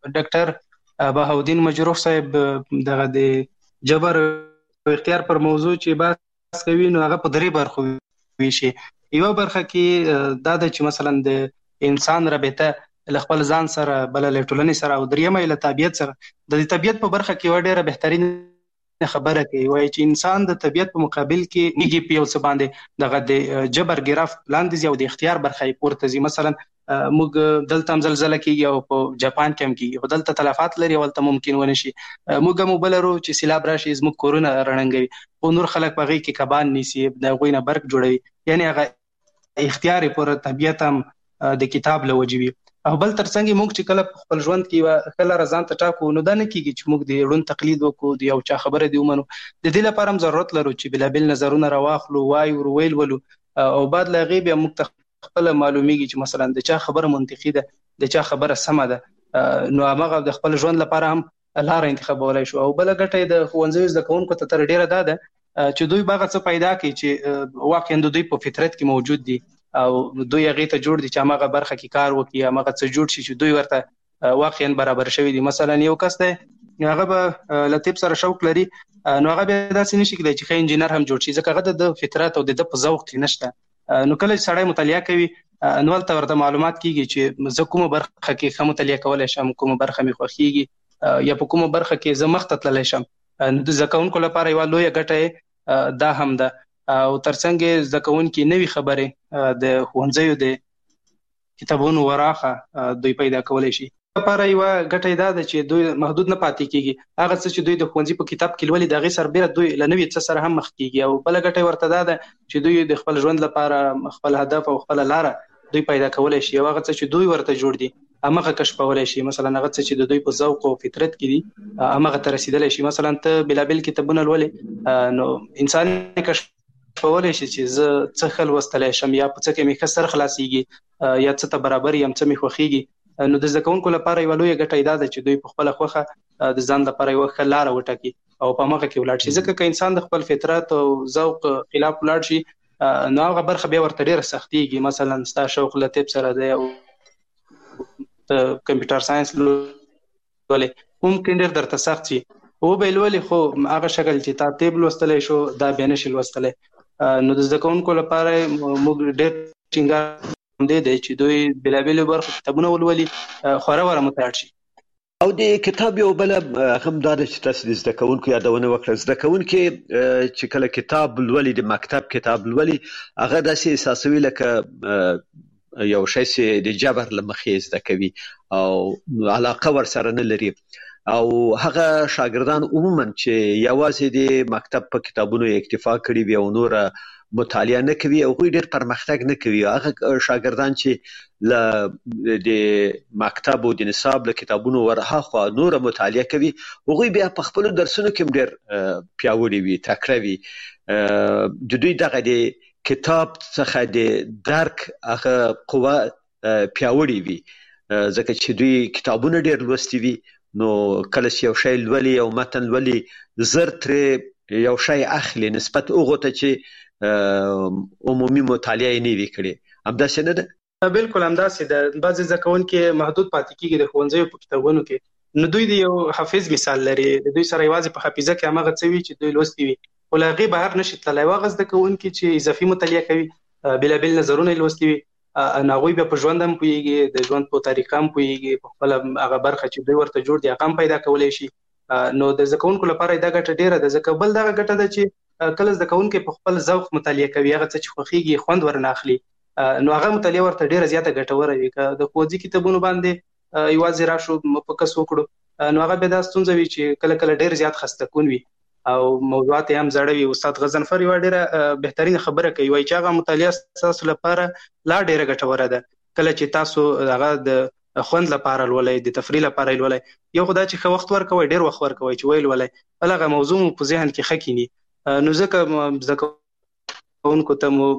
ډاکټر بهاودین مجروح صاحب دغه د جبر او اختیار پر موضوع چې بحث کوي، نو هغه په درې برخو ویشي. یوه برخه کې دا ده چې مثلا د انسان رابطه له خپل ځان سره، بله له ټولنې سره، او دریمه یې له طبیعت سره. د دې طبیعت په برخه کې یوه ډېره بهترین خبره کوي، وایي چې انسان د طبیعت په مقابل کې نیږي په یو څه باندې دغه د جبر ګرافت لاندې ځي او د اختیار برخه یې پورته ځي. مثلا موږ دلته هم زلزله کېږي او په جاپان کې هم کېږي، خو دلته تلفات لري او هلته ممکن ونه شي. موږ هم اوبه لرو چې سیلاب راشي زموږ کورونه رڼنګوي، خو نور خلک په هغې کې کبان نیسي، د هغوی نه برق جوړوي. یعنې هغه اختیار پر طبیعت هم د کتاب له وجې وي. او بل ترڅنګ موږ چې کله په خپل ژوند کې یوه ښه لاره ځان ته ټاکو، نو دا نه کېږي چې موږ د ړوند تقلید وکړو، د یو چا خبره دې ومنو. د دې لپاره هم ضرورت لرو چې بېلابېل نظرونه راواخلو، وایو، ورویل ولو، او بعد له هغې بیا موږ ته خپله معلومیږي چې مثلا د چا خبره منطقي ده، د چا خبره سمه ده. نو هماغه د خپل ژوند لپاره هم لاره انتخابولی شو. او بله ګټه یې د ښوونځیو زده کوونکو ته تر ډېره دا ده چې دوی به هغه څه پیدا کړي چې واقعا د دوی په فطرت کې موجود دي، او دوی هغې ته جوړ دي چې هماغه برخه کې کار وکړي، هماغه څه جوړ شي چې دوی ورته واقعا برابر شوي دي. مثلا یو کس دی هغه به له طب سره شوق لري، نو هغه بیا داسې نشي کېدای چې ښه انجینر هم جوړ شي، ځکه هغه د فطرت او د ده په ذوق کې نشته. نو کله چې سړی مطالعه کوي، نو هلته ورته معلومات کېږي چې زه کومه برخه کې ښه مطالعه کولی شم، کومه برخه مې خوښېږي، یا په کومه برخه کې زه مخته تللی شم. نو د زده کوونکو لپاره یوه لویه ګټه دا هم ده. او ترڅنګ زده کوونکي نوي خبرې د ښوونځیو د کتابونو وراخه دوی پیدا کولی شي. لپاره یوه ګټه دا ده چې دوی محدود نه پاتې کېږي، هغه څه چې دوی د ښوونځي په کتاب کې لولي د هغې سره بېره دوی له نوي څه سره هم مخ کېږي. او بله ګټه ورته دا ده چې دوی د خپل ژوند لپاره خپل هدف او خپله لاره دوی پیدا کولی شي، او هغه څه چې دوی ورته جوړ دي همغه کشفولی شي. مثلا هغه څه چې د دوی په ذوق او فطرت کې دي همغه ته رسېدلی شي. مثلا ته بېلابېل کتابونه لولې، نو انسان کشف کولی شي چې زه څه ښه لوستلی شم، یا په څه کې مې ښه سر خلاصېږي، یا څه ته برابر یم، څه مې خوښېږي. نو د زده کوونکو لپاره یوه لویه ګټه دا ده چې دوی په خپله خوښه د ځان لپاره یوه ښه لاره وټاکي او په همغه کې ولاړ شي. ځکه که انسان د خپل فطرت او ذوق خلاف ولاړ شي، نو هغه برخه بیا ورته ډېره سختېږي. مثلا ستا شوق له طب سره دی او د کمپیوټر ساینس لولې، ممکن ډېر درته سخت شي، خو به یې لولې، خو هغه شکل چې تا طب لوستلی شو دا بیا نه شي لوستلی. نو د زده کوونکو لپاره موږ ډېر ټینګار همدې دی چې دوی بېلابېلو برخو کتابونه ولولي، خوره وره مطالعه شي. او د کتاب یو بله هم دا ده چې تاسو د زده کوونکو یادونه وکړه. زده کوونکي چې کله کتاب لولي، د مکتب کتاب لولي، هغه داسې احساسوي لکه یو شی چې د جبر له مخې زده کوي او علاقه ورسره نه لري. او هغه شاګردان عموما چې یوازې د مکتب په کتابونو اکتفا کړي وي او نوره مطالعه نه کوي، هغوی ډېر پرمختګ نه کوي. هغه شاګردان چې له د مکتب او د نصاب له کتابونو ورهاخوا نوره مطالعه کوي، هغوی بیا په خپلو درسونو کې هم ډېر پیاوړي وي، تکړه وي. د دوی دغه د کتاب څخه د درک هغه قوه پیاوړې وي، ځکه چې دوی کتابونه ډېر لوستي وي، نو کله چې یو شی لولي او متن لولي زر ترې یو شی اخلي نسبت هغه ته چې عمومي مطالعه نه وی کړي همداسې نه ده؟ بالکل همداسې ده. بعضې زده کوونکي محدود پاتې کېږي د ښوونځیو په کتابونو کې. نو دوی د یو حافظ مثال لري، د دوی سره یوازې په حافظه کې هماغه څه وي چې دوی لوستي وي، خو له هغې بهر نشي تللی. هغه زده کوونکي چې اضافي مطالعه کوي، بېلابېل نظرونه یې لوستي وي، هغوی بیا په ژوند هم پوهېږي، د ژوند په طریقه هم پوهېږي، په خپله هغه برخه چې دوی ورته جوړ دي هغه هم پیدا کولی شي. نو د زده کوونکو لپاره دا ګټه ډېره ده. ځکه بل دغه ګټه ده چې کله زده کوونکی په خپل ذوق مطالعه کوي، هغه څه چې خوښېږي خوند ورنه اخلي، نو هغه مطالعه ورته ډېره زیاته ګټوره وي. که د ښوونځي کتابونو باندې یوازې راشو فوکس وکړو، نو هغه بیا دا ستونزه وي چې کله کله ډېر زیات خسته کون وي او موضوعات هم زړه وي. استاد غضنفر یوه ډېره بهترینه خبره کوي، وایي چې هغه مطالعه ستاسو لپاره لا ډېره ګټوره ده کله چې تاسو هغه د خوند لپاره لولئ، د تفریح لپاره یې لولئ. یو خو دا چې ښه وخت ورکوئ، ډېر وخت ورکوئ چې ویې لولئ، بل هغه موضوع مو په ذهن کې ښه کیني. نو ځکه زده کوونکو ته مو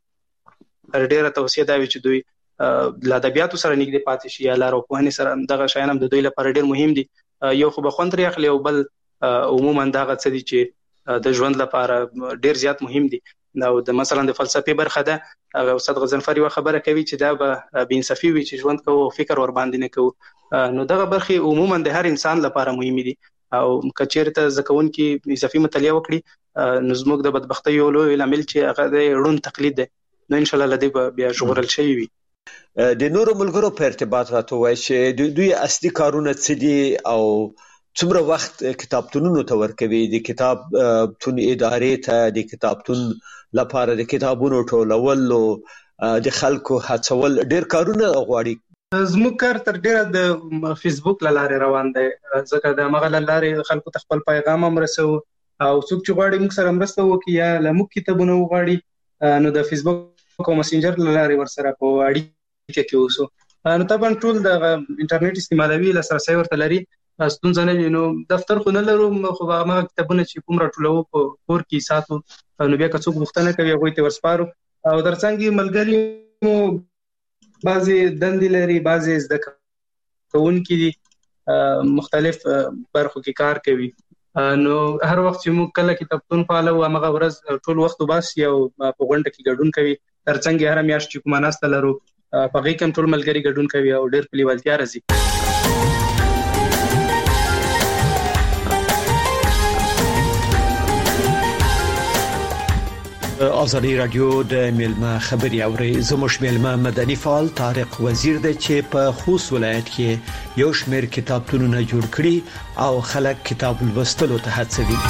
ډېره توصیه دا وي چې دوی له ادبیاتو سره نږدې پاتې شي، یا لارښوونې سره دغه شیان هم د دوی لپاره ډېر مهم دي. یو خو به خوند ترې اخلي، او بل عموما دغه څه دي چې د ژوند لپاره ډېر زیات مهم دي. او د مثلا د فلسفې برخه ده، هغه استاد غضنفر یوه خبره کوي چې دا به بېانصافي وي چې ژوند کوو او فکر ورباندې نه کوو. نو دغه برخې عموما د هر انسان لپاره مهمې دي، او که چېرته زده کوونکي اضافي مطالعه وکړي، نو زموږ د بدبختۍ یو لوی لامل چې هغه د ړوند تقلید دی، نو انشاءالله له دې به بیا ژغورل شوي وي. د نورو ملګرو په ارتباط راته وایي چې دوی اصلي کارونه څه دي او څومره وخت کتابتونونو ته ورکوي، د کتابتون ادارې ته، د کتابتون لپاره د کتابونو ټولول او د خلکو هڅول ډېر کارونه غواړي. زموږ کار تر ډېره د فیسبوک له لارې روان دی، ځکه د همغه له لارې خلکو ته خپل پیغام هم رسوو، او څوک چې غواړي موږ سره مرسته وکړي یا له موږ کتابونه وغواړي، نو د فیسبوک او مسنجر له لارې ورسره په اړیکه کې اوسو. نو طبعا ټول د انټرنیټ استعمالوي، لاسرسی ورته لري، ستونزه نه وي. نو دفتر خو نه لرو، خو هغه کتابونه چې کوم راټولوو په کور کې ساتو، نو بیا که څوک پوښتنه کوي هغوی ته ورسپارو. او ترڅنګ ملګري مو بعضې دندې لري، بعضې زده کوونکي دي مختلف برخو کې کار کوي. نو هر وخت چې موږ کله کتابتون فعال وو، همغه ورځ ټول وخت وباسي او په غونډه کې ګډون کوي. ترڅنګ هره میاشت چې کومه ناسته لرو، په هغې کې هم ټول ملګري ګډون کوي او ډېر په لیوالتیا راځي. آزادی رادیو د میلمه خبري اوري. زموږ میلمه مدني فعال طارق وزیر دی چې په خوست ولایت کې یو شمېر کتابتونونه جوړ کړي او خلک کتاب لوستلو ته هڅوي.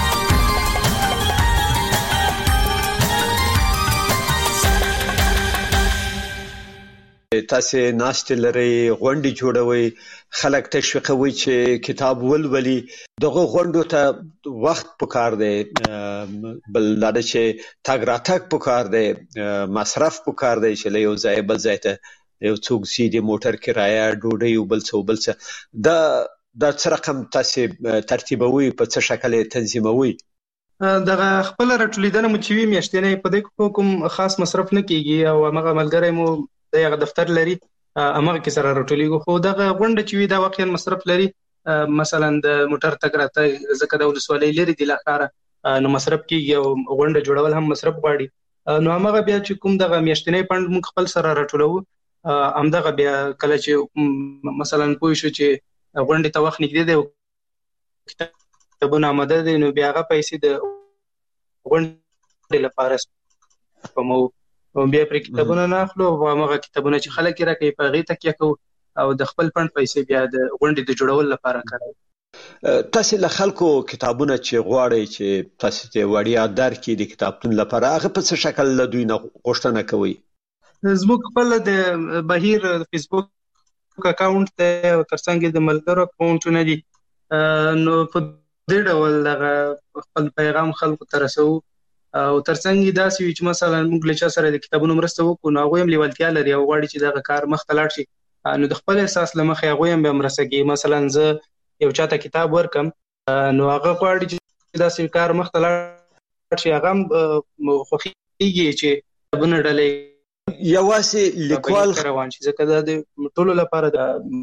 تاسو ناشته لري، غونډې جوړوي، خلک تشویقوي چې کتاب ولولي. دغه غونډو ته وخت پکار دی، بل دا چې تګ راتګ پکار دی، مصرف پکار دی چې له یو ځای بل ځای ته یو څوک ځي، د موټر کرایه، ډوډۍ او بل څه بل څه. دا دا څه رقم تاسو ترتیبوي، په څه شکل تنظیموي؟ دغه خپل راټولیدنه مو چې وي میاشتنۍ، په دې کوم خاص مصرف نه کیږي، او هغه ملګری مو دغه دفتر لري، هغه کې سره راټولیږو. خو دغه غونډه چې وي دا واقعا مصرف لري، مثلا د موټر تګ راتګ، ځکه د ولسوالۍ لري دی له ښاره، نو مصرف کیږي، او غونډه جوړول هم مصرف غواړي. نو همغه بیا چې کوم دغه میاشتنۍ فند موږ خپل سره راټولوو، همدغه بیا کله چې مثلا پوه شو چې غونډې ته وخت نږدې دی، کتابونه آماده دي، نو بیا هغه پیسې د غونډې لپاره سپموو. بیا پرې کتابونه نه اخلو، او هغه کتابونه چې خلک یې راکوي په هغې تکیه کوو، او د خپل فند پیسې بیا د غونډې د جوړولو لپاره کاروو. تاسو له خلکو کتابونه چې غواړئ چې تاسو ته وړیا درکړي د کتابتون لپاره، هغه په څه شکل له دوی نه غوښتنه کوئ؟ زموږ خپل د بهیر فیسبوک اکاونټ دی، او ترڅنګ د ملګرو اکاونټونه دي. نو په دې ډول دغه خپل پیغام خلکو ته رسوو، او ترڅنګ یې داسې وي چې مثلا موږ له چا سره د کتابونو مرسته وکړو، نو هغوی هم لیوالتیا لري او غواړي چې دغه کار مخته لاړ شي، نو د خپل احساس له مخې هغوی هم بیا مرسته کوي. مثلا زه یو چا ته کتاب ورکم، نو هغه غواړي چې داسې کار مخته لاړ شي، هغه هم خوښېږي چې کتابونه ډلې یوازې لیکوال روان شي، ځکه دا د ټولو لپاره د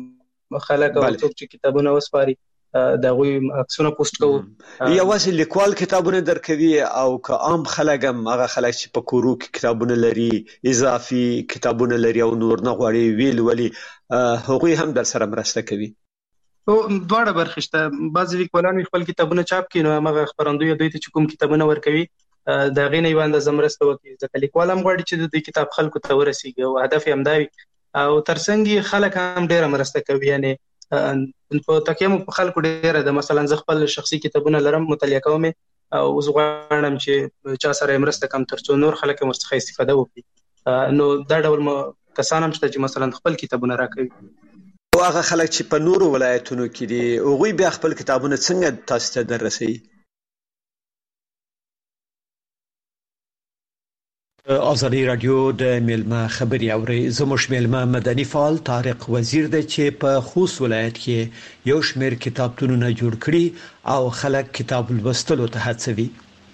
خلک او څوک چې کتابونه وسپاري دا غوي عکسونه پوسټ کوو. یوازې لیکوال کتابونه درکوي او که عام خلک هم هغه خلک چې په کورو کې کتابونه لري اضافي کتابونه لري او نور نه غواړي ویل ولي هغوی هم در سره مرسته کوي؟ او دواړه برخې شته. بعضې لیکوالان خپل کتابونه چاپ کړي نو هغه خپرندوی دوی ته چې کوم کتابونه ورکوي د هغې نه یوه اندازه مرسته وکړي، ځکه لیکوال هم غواړي چې د کتاب خلکو ته ورسېږي او هدف یې همدا وي. او ترڅنګ خلک هم ډېره مرسته کوي، یعنې په تکیه مو په خلکو ډېره ده. مثلا زه خپل شخصي کتابونه لرم، مطالعه کوم او زه غواړم چې چا سره مرسته کوم تر څو نور خلک ورڅخه استفاده وکړي. نو دا ډول کسان هم شته چې مثلا خپل کتابونه راکوي. او هغه خلک چې په نورو ولایتونو کې دي هغوی بیا خپل کتابونه څنګه تاسو ته دررسوي؟ آزادی رادیو د میلمه خبري اوري. زموږ میلمه مدني فعال طارق وزیر دی چې په خوست ولایت کې یو شمېر کتابتونونه جوړ کړي او خلک کتاب لوستلو ته هڅوي.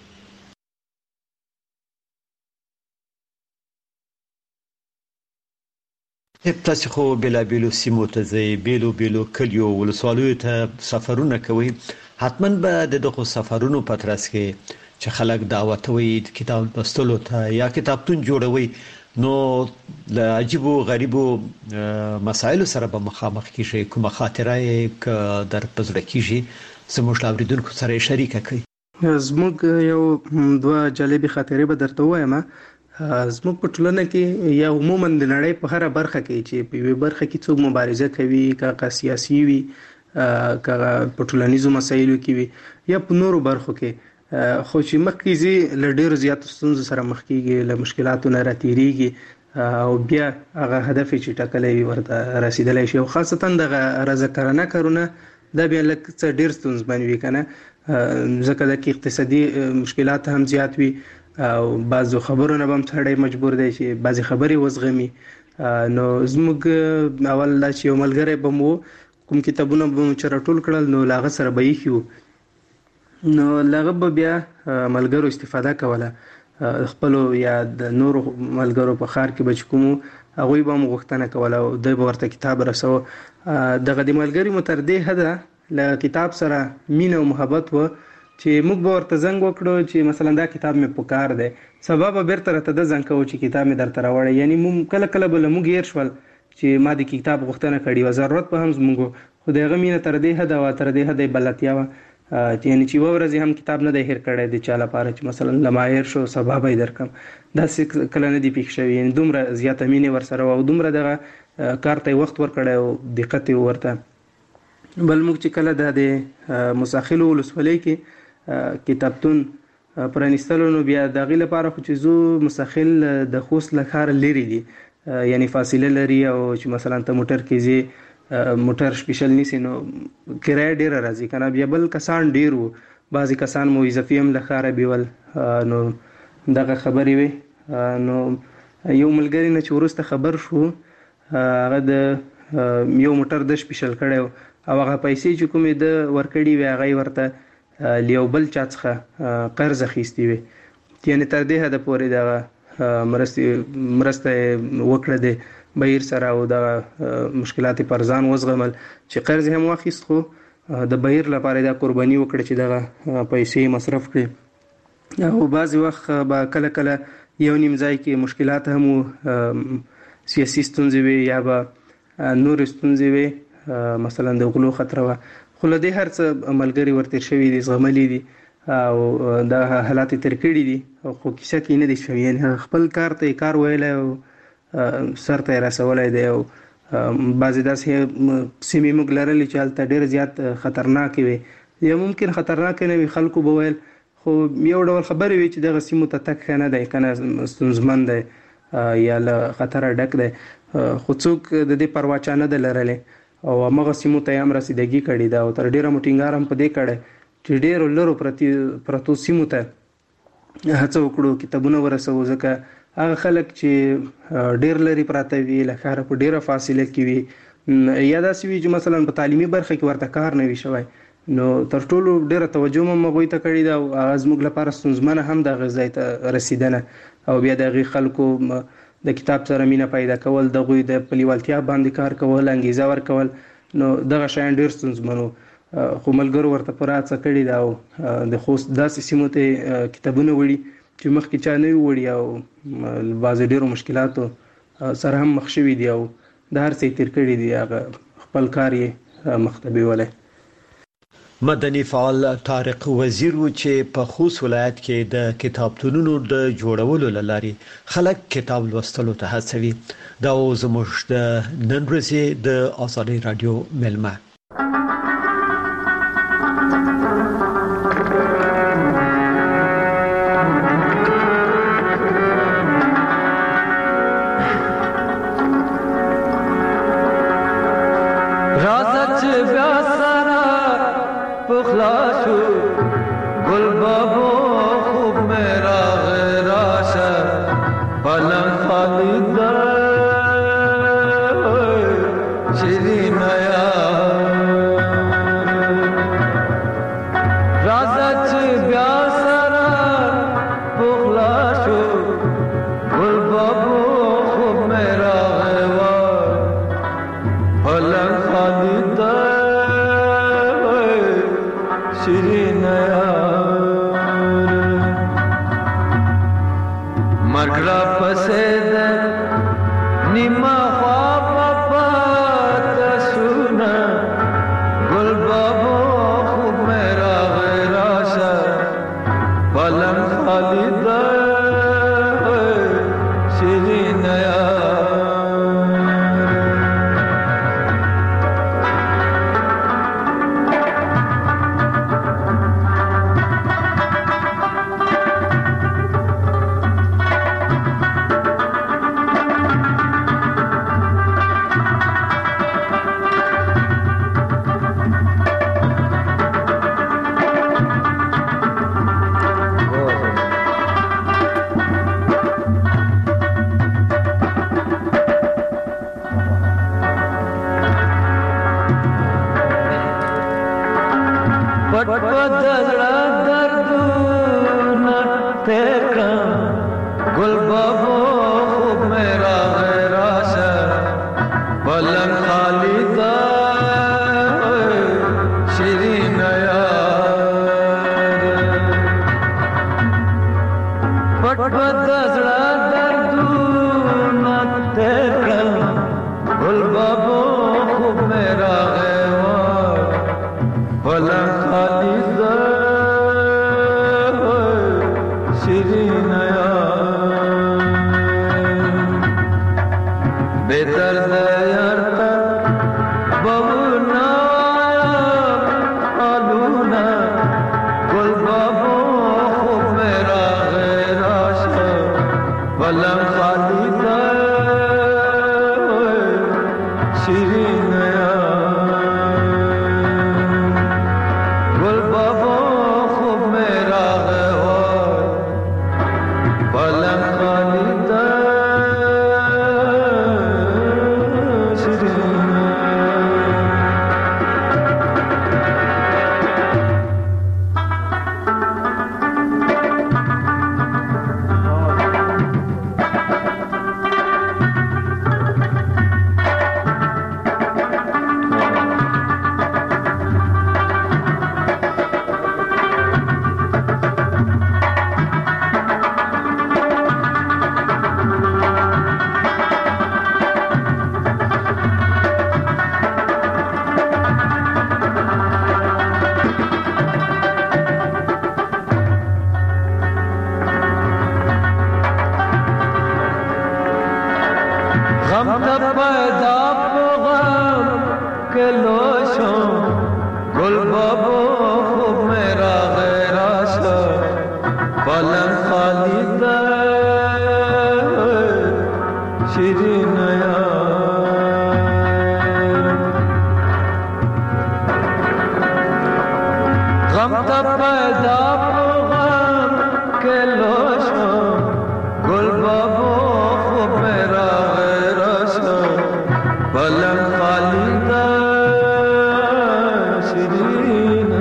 تاسو خو بلا بیلو سیمو ته ځئ، بیلو بیلو کلیو ولسوالیو ته سفرونه کوي، حتما به د دغو سفرونو په ترڅ کې چې خلک دعوتوي کتاب لوستلو ته یا کتابتون جوړوي نو له عجیبو غریبو مسایلو سره به مخامخ کیږي. کومه خاطره یې در په زړه کیږي زموږ اوریدونکو سره شریکه کړئ. زموږ یو دوه جالبې خاطرې به درته وایم. زموږ په ټولنه کې یا عموما د نړۍ په هره برخه کې چې په یوه برخه کې څوک مبارزه کوي، که سیاسي وي که په ټولنیزو مسایلو کې وي یا په نورو برخو کې، خو چې مخکې ځي له ډېرو زیاتو ستونزو سره مخ کېږي، له مشکلاتو نه راتېرېږي او بیا هغه هدف چې ټاکلی وي ورته رسېدلی شي. او خاصتا دغه رضاکارانه کارونه دا بیا لږ څه ډېر ستونزمن وي که نه، ځکه دا کې اقتصادي مشکلات هم زیات وي او بعضو خبرونه به هم سړی مجبور دی چې بعضې خبرې وزغمي. نو زموږ اول دا چې یو ملګری به مو کوم کتابونه به مو چې راټول کړل نو له هغه سره به ایښي وو، نو لغه به بیا ملګرو استفاده کوله، خپلو یا د نورو ملګرو په ښار کې به چې کومو هغوی به هم غوښتنه کوله او دوی به ورته کتاب رسوه. دغه د ملګري مو تر دې حده له کتاب سره مینه او محبت و چې موږ به ورته زنګ وکړو چې مثلا دا کتاب مې په کار دی، سبا به بیرته راته ده زنګ کوو چې کتاب مې درته راوړی. یعنې موږ کله کله به له موږ هېر شول چې ما د کتاب غوښتنه کړې وه، ضرورت به هم زموږ، خو د هغه مینه تر دې حده وه، تر دې حده یې بلدتیا وه یعنی چې یوه ورځ هم کتاب نه دی هېر کړی د چا لپاره چې مثلا له ما هېر شو سبا به یې درکړم. داسې کله نه دي پېښ شوي، یعنې دومره زیاته مینې ورسره وه او دومره دغه کار ته یې وخت ورکړی او دقت یې ورته. بل موږ چې کله دا د موساخیلو ولسوالۍ کې کتابتون پرانیستلو نو بیا د هغې لپاره خو چې زه موساخیل د خوست له ښاره لرې دي، یعنې فاصله لري او چې مثلا ته موټر کې ځې موټر سپیشل نیسي نو کرایه ډیره راځي کنه. بیا بل کسان ډیر وو، بعضی کسان مو اضافي هم له ښاره بیول، نو دغه خبرې وې. نو یو ملګري نه چې وروسته خبر شو هغه د یو موټر د سپیشل کړی او هغه پیسې چې کومې د ورکړي وې هغه یې ورته له یو بل چا څخه قرض اخیستې وې، یعنې تر دې حده پورې دغه مرستې مرسته وکړه د بهیر سره او د مشکلات پر ځان وزغمل چې قرض هم واخیست، خو د بهیر لپاره دا قرباني وکړه چې دغه پیسې مصرف کړي. او بعضې وخت به کله کله یو نیم ځای کې مشکلات هم سیاسي ستونزې وي یا به نورې ستونزې وي، مثلا د غلو خطر وه، خو له دې هر څه ملګري ورتېر شوي دي، زغملي دي او دا حالات یې تېر کړي دي، خو کیسه کې نه دي شوي، یعنې خپل کار ته یې کار ویلی او سر ته یې رسولی دی. او بعضې داسې سیمې موږ لرلې چې هلته ډېر زیات خطرناکې وي، یا ممکن خطرناکې نه وي، خلکو به ویل، خو یو ډول خبرې وي چې دغه سیمو ته تګ ښه نه دی که نه، ستونزمن دی یا له خطره ډک دی، خو څوک د دې پروا چا نه ده لرلې او همغه سیمو ته یې هم رسیدګي کړې ده او تر ډېره مو ټینګار هم په دې کړی چې ډېرو لرو پرتي پرتو سیمو ته هڅه وکړو کتابونه ورسوو، ځکه هغه خلک چې ډېر لرې پراته وي، له ښاره په ډېره فاصله کې وي، یا داسې وي چې مثلا په تعلیمي برخه کې ورته کار نه وي شوی، نو تر ټولو ډېره توجه مو هغوی ته کړې ده او هغه زموږ لپاره ستونزمنه هم د هغې ځای ته رسېدنه او بیا د هغې خلکو د کتاب سره مینه پیدا کول، د هغوی د په لیوالتیا باندې کار کول، انګیزه ورکول نو دغه شان ډیر ستونزمنو خو ملګرو ورته پراڅه کړی دا او د خوست داسې سیمو ته کتابونه وړي چې مخکې چا نه وړي او بعضې ډېرو مشکلاتو سره هم مخ شوي دي او د هر څه تیر کړي دي هغه خپل کار یې مخ ته بیولی. مدني فعال طارق وزیر و چې په خوست ولایت کې د کتابتونونو د جوړولو لپاره خلک کتاب لوستلو ته هڅوي. دا زموږ د نن ورځې د آزادۍ رادیو ملمه.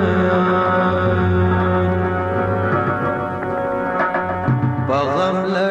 Bagam la